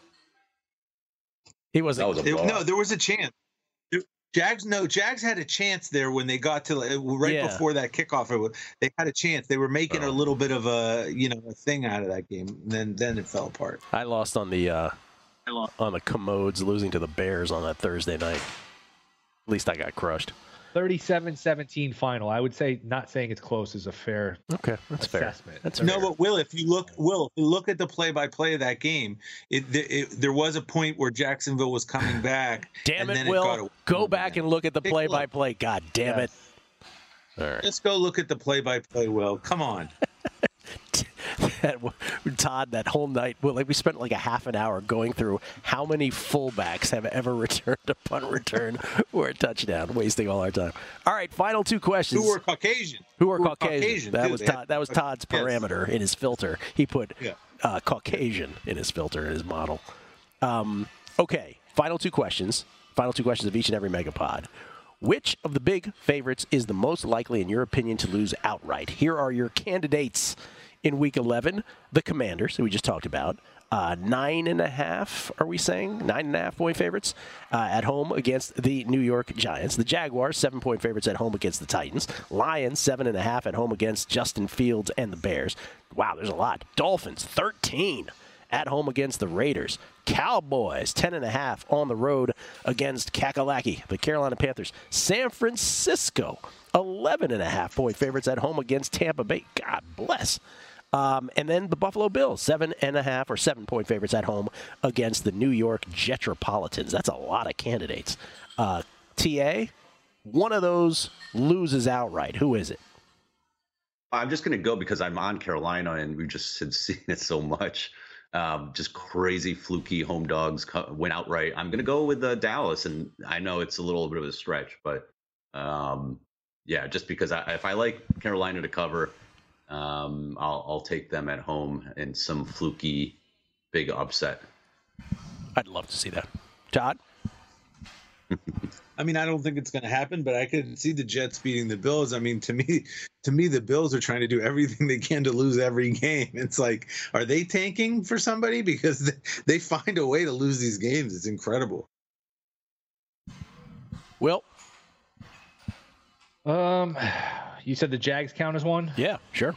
He wasn't. No, there was a chance. Jags had a chance there when they got to before that kickoff. They had a chance. They were making a little bit of a thing out of that game. And then it fell apart. I lost on the Commodes, losing to the Bears on that Thursday night. At least I got crushed. 37-17 final. I would say not saying it's close is a fair that's assessment. Fair. That's no, fair. But if you look at the play-by-play of that game, there was a point where Jacksonville was coming back. Damn it, Will. Go back and look at the play-by-play. God damn it. All right. Let's go look at the play-by-play, Will. Come on. Todd, that whole night, we spent like a half an hour going through how many fullbacks have ever returned a punt return or a touchdown, wasting all our time. All right, final 2 questions. Who were Caucasian? That was Todd's parameter in his filter. He put Caucasian in his filter, in his model. Okay, final 2 questions. Final 2 questions of each and every Megapod. Which of the big favorites is the most likely, in your opinion, to lose outright? Here are your candidates in Week 11. The Commanders, who we just talked about. 9.5, are we saying? 9.5 point favorites at home against the New York Giants. The Jaguars, 7 point favorites at home against the Titans. Lions, 7.5 at home against Justin Fields and the Bears. Wow, there's a lot. Dolphins, 13 at home against the Raiders. Cowboys, 10.5 on the road against Kakalaki, the Carolina Panthers. San Francisco, 11.5 point favorites at home against Tampa Bay. God bless. And then the Buffalo Bills, 7.5 or 7 point favorites at home against the New York Jetropolitans. That's a lot of candidates. TA, one of those loses outright. Who is it? I'm just going to go because I'm on Carolina and we just had seen it so much. Just crazy fluky home dogs went outright. I'm going to go with Dallas, and I know it's a little bit of a stretch, but yeah, just because if I like Carolina to cover, I'll take them at home in some fluky big upset. I'd love to see that. Todd? I mean, I don't think it's going to happen, but I could see the Jets beating the Bills. I mean, to me, the Bills are trying to do everything they can to lose every game. It's like, are they tanking for somebody? Because they find a way to lose these games. It's incredible. Will? You said the Jags count as one? Yeah, sure.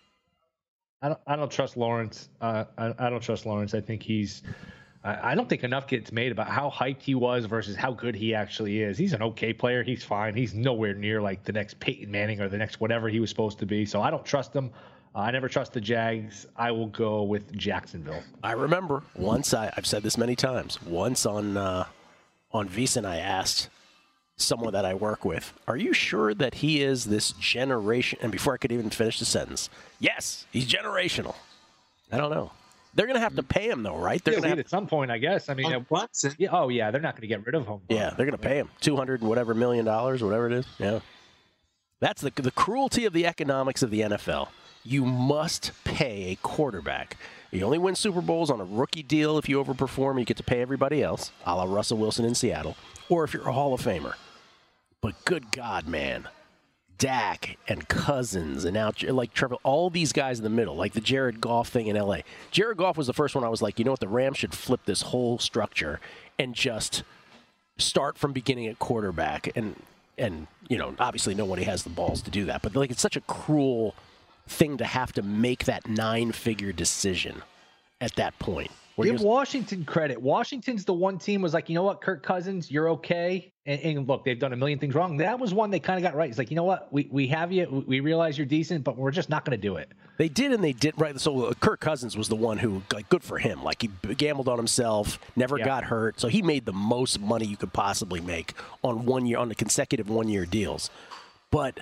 I don't trust Lawrence. I don't trust Lawrence. I think I don't think enough gets made about how hyped he was versus how good he actually is. He's an okay player. He's fine. He's nowhere near like the next Peyton Manning or the next whatever he was supposed to be. So I don't trust him. I never trust the Jags. I will go with Jacksonville. I remember once, I've said this many times, once on VSiN I asked someone that I work with, are you sure that he is this generation? And before I could even finish the sentence, yes, he's generational. I don't know. They're going to have to pay him, though, right? They're going to at some point, I guess. I mean, yeah, oh yeah, they're not going to get rid of him. Yeah, they're going to pay him $200 and whatever $1 million, whatever it is. Yeah, that's the cruelty of the economics of the NFL. You must pay a quarterback. You only win Super Bowls on a rookie deal if you overperform. You get to pay everybody else, a la Russell Wilson in Seattle, or if you're a Hall of Famer. But good God, man. Dak and Cousins and now like Trevor, all these guys in the middle, like the Jared Goff thing in LA. Jared Goff was the first one I was like, you know what, the Rams should flip this whole structure and just start from beginning at quarterback. And you know, obviously nobody has the balls to do that. But like it's such a cruel thing to have to make that 9-figure decision at that point. Give Washington credit. Washington's the one team was like, you know what, Kirk Cousins, you're okay. And look, they've done a million things wrong. That was one they kind of got right. It's like, you know what, we have you. We realize you're decent, but we're just not going to do it. They did, and they did right. So Kirk Cousins was the one who, like, good for him. Like, he gambled on himself, never got hurt. So he made the most money you could possibly make on the consecutive 1-year deals. But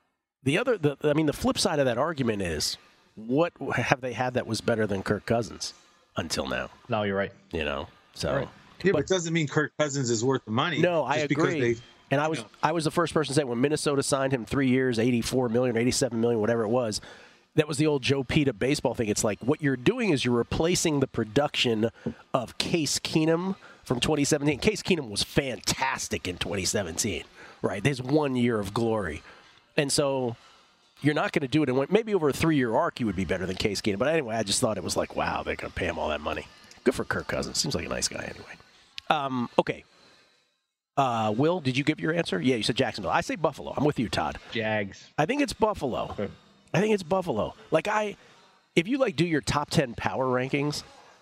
the flip side of that argument is, what have they had that was better than Kirk Cousins until now? No, you're right. You know, so. Right. Yeah, but it doesn't mean Kirk Cousins is worth the money. No, I agree. And I was the first person to say when Minnesota signed him 3 years, $84 million, $87 million, whatever it was, that was the old Joe Pita baseball thing. It's like what you're doing is you're replacing the production of Case Keenum from 2017. Case Keenum was fantastic in 2017, right? His 1 year of glory. And so you're not going to do it. And maybe over a 3-year arc, you would be better than Case Keenum. But anyway, I just thought it was like, wow, they're going to pay him all that money. Good for Kirk Cousins. Seems like a nice guy anyway. Okay. Will, did you give your answer? Yeah, you said Jacksonville. I say Buffalo. I'm with you, Todd. Jags. I think it's Buffalo. Okay. I think it's Buffalo. Like if you do your top 10 power rankings,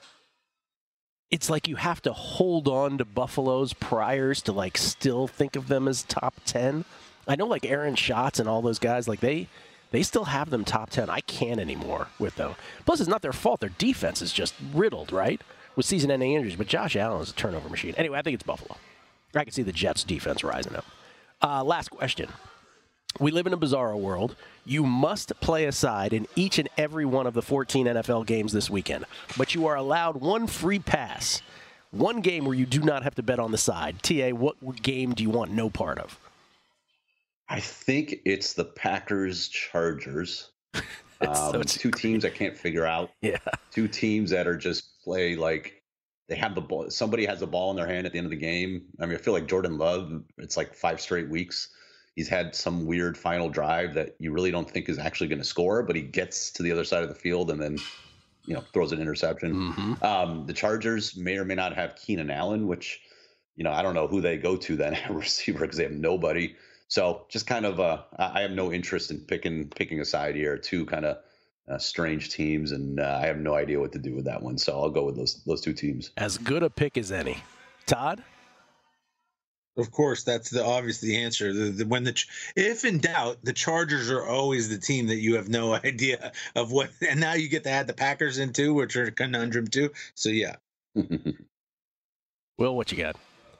it's like you have to hold on to Buffalo's priors to still think of them as top 10. I know Aaron Schatz and all those guys, they still have them top 10. I can't anymore with them. Plus, it's not their fault. Their defense is just riddled, right? With season-ending injuries. But Josh Allen is a turnover machine. Anyway, I think it's Buffalo. I can see the Jets' defense rising up. Last question. We live in a bizarro world. You must play a side in each and every one of the 14 NFL games this weekend. But you are allowed one free pass. One game where you do not have to bet on the side. TA, what game do you want no part of? I think it's the Packers-Chargers. Two teams I can't figure out. Yeah. Two teams that are just play like they have the ball. Somebody has the ball in their hand at the end of the game. I mean, I feel like Jordan Love, it's like 5 straight weeks. He's had some weird final drive that you really don't think is actually going to score, but he gets to the other side of the field and then throws an interception. The Chargers may or may not have Keenan Allen, which, I don't know who they go to then at receiver because they have nobody. So just kind of, I have no interest in picking a side here. Two kind of strange teams, and I have no idea what to do with that one. So I'll go with those two teams. As good a pick as any. Todd? Of course, that's the answer. If in doubt, the Chargers are always the team that you have no idea of what. And now you get to add the Packers in too, which are a conundrum too. So yeah. Will, what you got?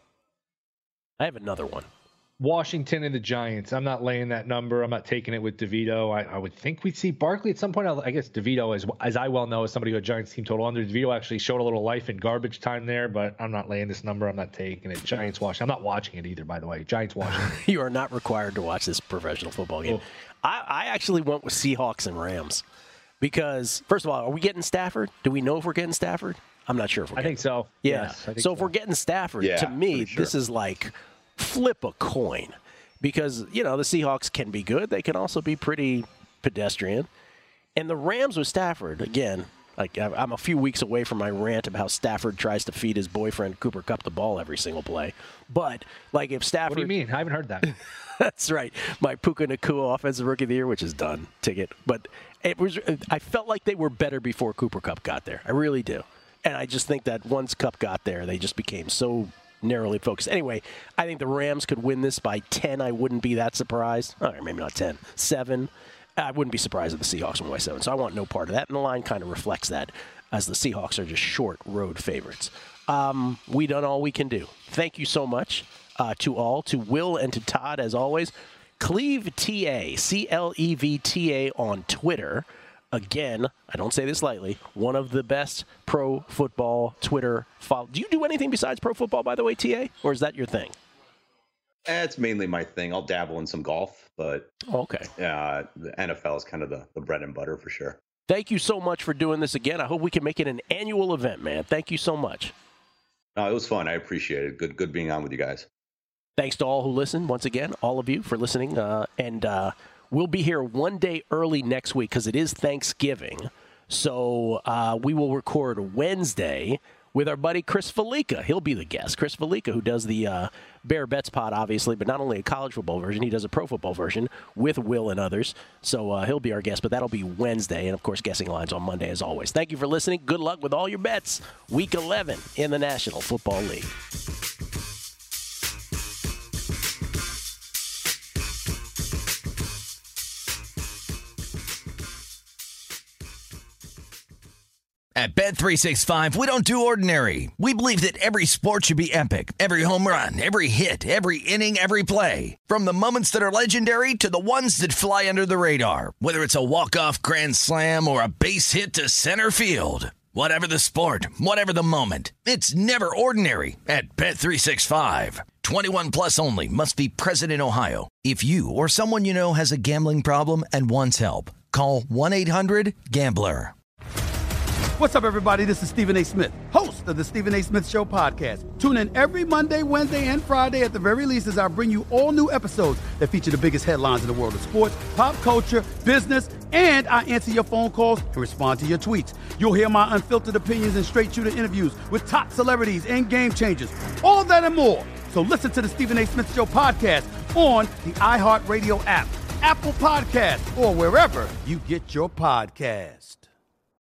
I have another one. Washington and the Giants. I'm not laying that number. I'm not taking it with DeVito. I would think we'd see Barkley at some point. I guess DeVito, as I well know, as somebody who had Giants team total under, DeVito actually showed a little life in garbage time there, but I'm not laying this number. I'm not taking it. Giants Washington. I'm not watching it either, by the way. Giants Washington. You are not required to watch this professional football game. I actually went with Seahawks and Rams because, first of all, are we getting Stafford? Do we know if we're getting Stafford? I'm not sure if we're getting I think so. Yeah. Yes, I think so if we're getting Stafford, to me, this is like flip a coin because, the Seahawks can be good. They can also be pretty pedestrian. And the Rams with Stafford, again, like I'm a few weeks away from my rant about how Stafford tries to feed his boyfriend Cooper Kupp the ball every single play. But, like, if Stafford... What do you mean? I haven't heard that. That's right. My Puka Nacua Offensive Rookie of the Year, which is done, ticket. But I felt like they were better before Cooper Kupp got there. I really do. And I just think that once Kupp got there, they just became so narrowly focused. Anyway, I think the Rams could win this by 10. I wouldn't be that surprised. All right, maybe not 10. 7. I wouldn't be surprised if the Seahawks win by 7. So I want no part of that. And the line kind of reflects that, as the Seahawks are just short road favorites. We done all we can do. Thank you so much to all, to Will and to Todd, as always. Cleve TA, CLEVTA on Twitter. Again, I don't say this lightly, one of the best pro football Twitter follow. Do you do anything besides pro football, by the way, TA? Or is that your thing? It's mainly my thing. I'll dabble in some golf, but okay. The NFL is kind of the bread and butter for sure. Thank you so much for doing this again. I hope we can make it an annual event, man. Thank you so much. No, it was fun. I appreciate it. Good being on with you guys. Thanks to all who listened, once again, all of you for listening. We'll be here one day early next week because it is Thanksgiving. So we will record Wednesday with our buddy Chris Felica. He'll be the guest. Chris Felica, who does the Bear Bets pod, obviously, but not only a college football version, he does a pro football version with Will and others. So he'll be our guest, but that'll be Wednesday. And, of course, guessing lines on Monday, as always. Thank you for listening. Good luck with all your bets. Week 11 in the National Football League. At Bet365, we don't do ordinary. We believe that every sport should be epic. Every home run, every hit, every inning, every play. From the moments that are legendary to the ones that fly under the radar. Whether it's a walk-off grand slam or a base hit to center field. Whatever the sport, whatever the moment. It's never ordinary at Bet365. 21 plus only. Must be present in Ohio. If you or someone you know has a gambling problem and wants help, call 1-800-GAMBLER. What's up, everybody? This is Stephen A. Smith, host of the Stephen A. Smith Show podcast. Tune in every Monday, Wednesday, and Friday at the very least as I bring you all new episodes that feature the biggest headlines in the world of sports, pop culture, business, and I answer your phone calls and respond to your tweets. You'll hear my unfiltered opinions and straight-shooter interviews with top celebrities and game changers. All of that and more. So listen to the Stephen A. Smith Show podcast on the iHeartRadio app, Apple Podcasts, or wherever you get your podcasts.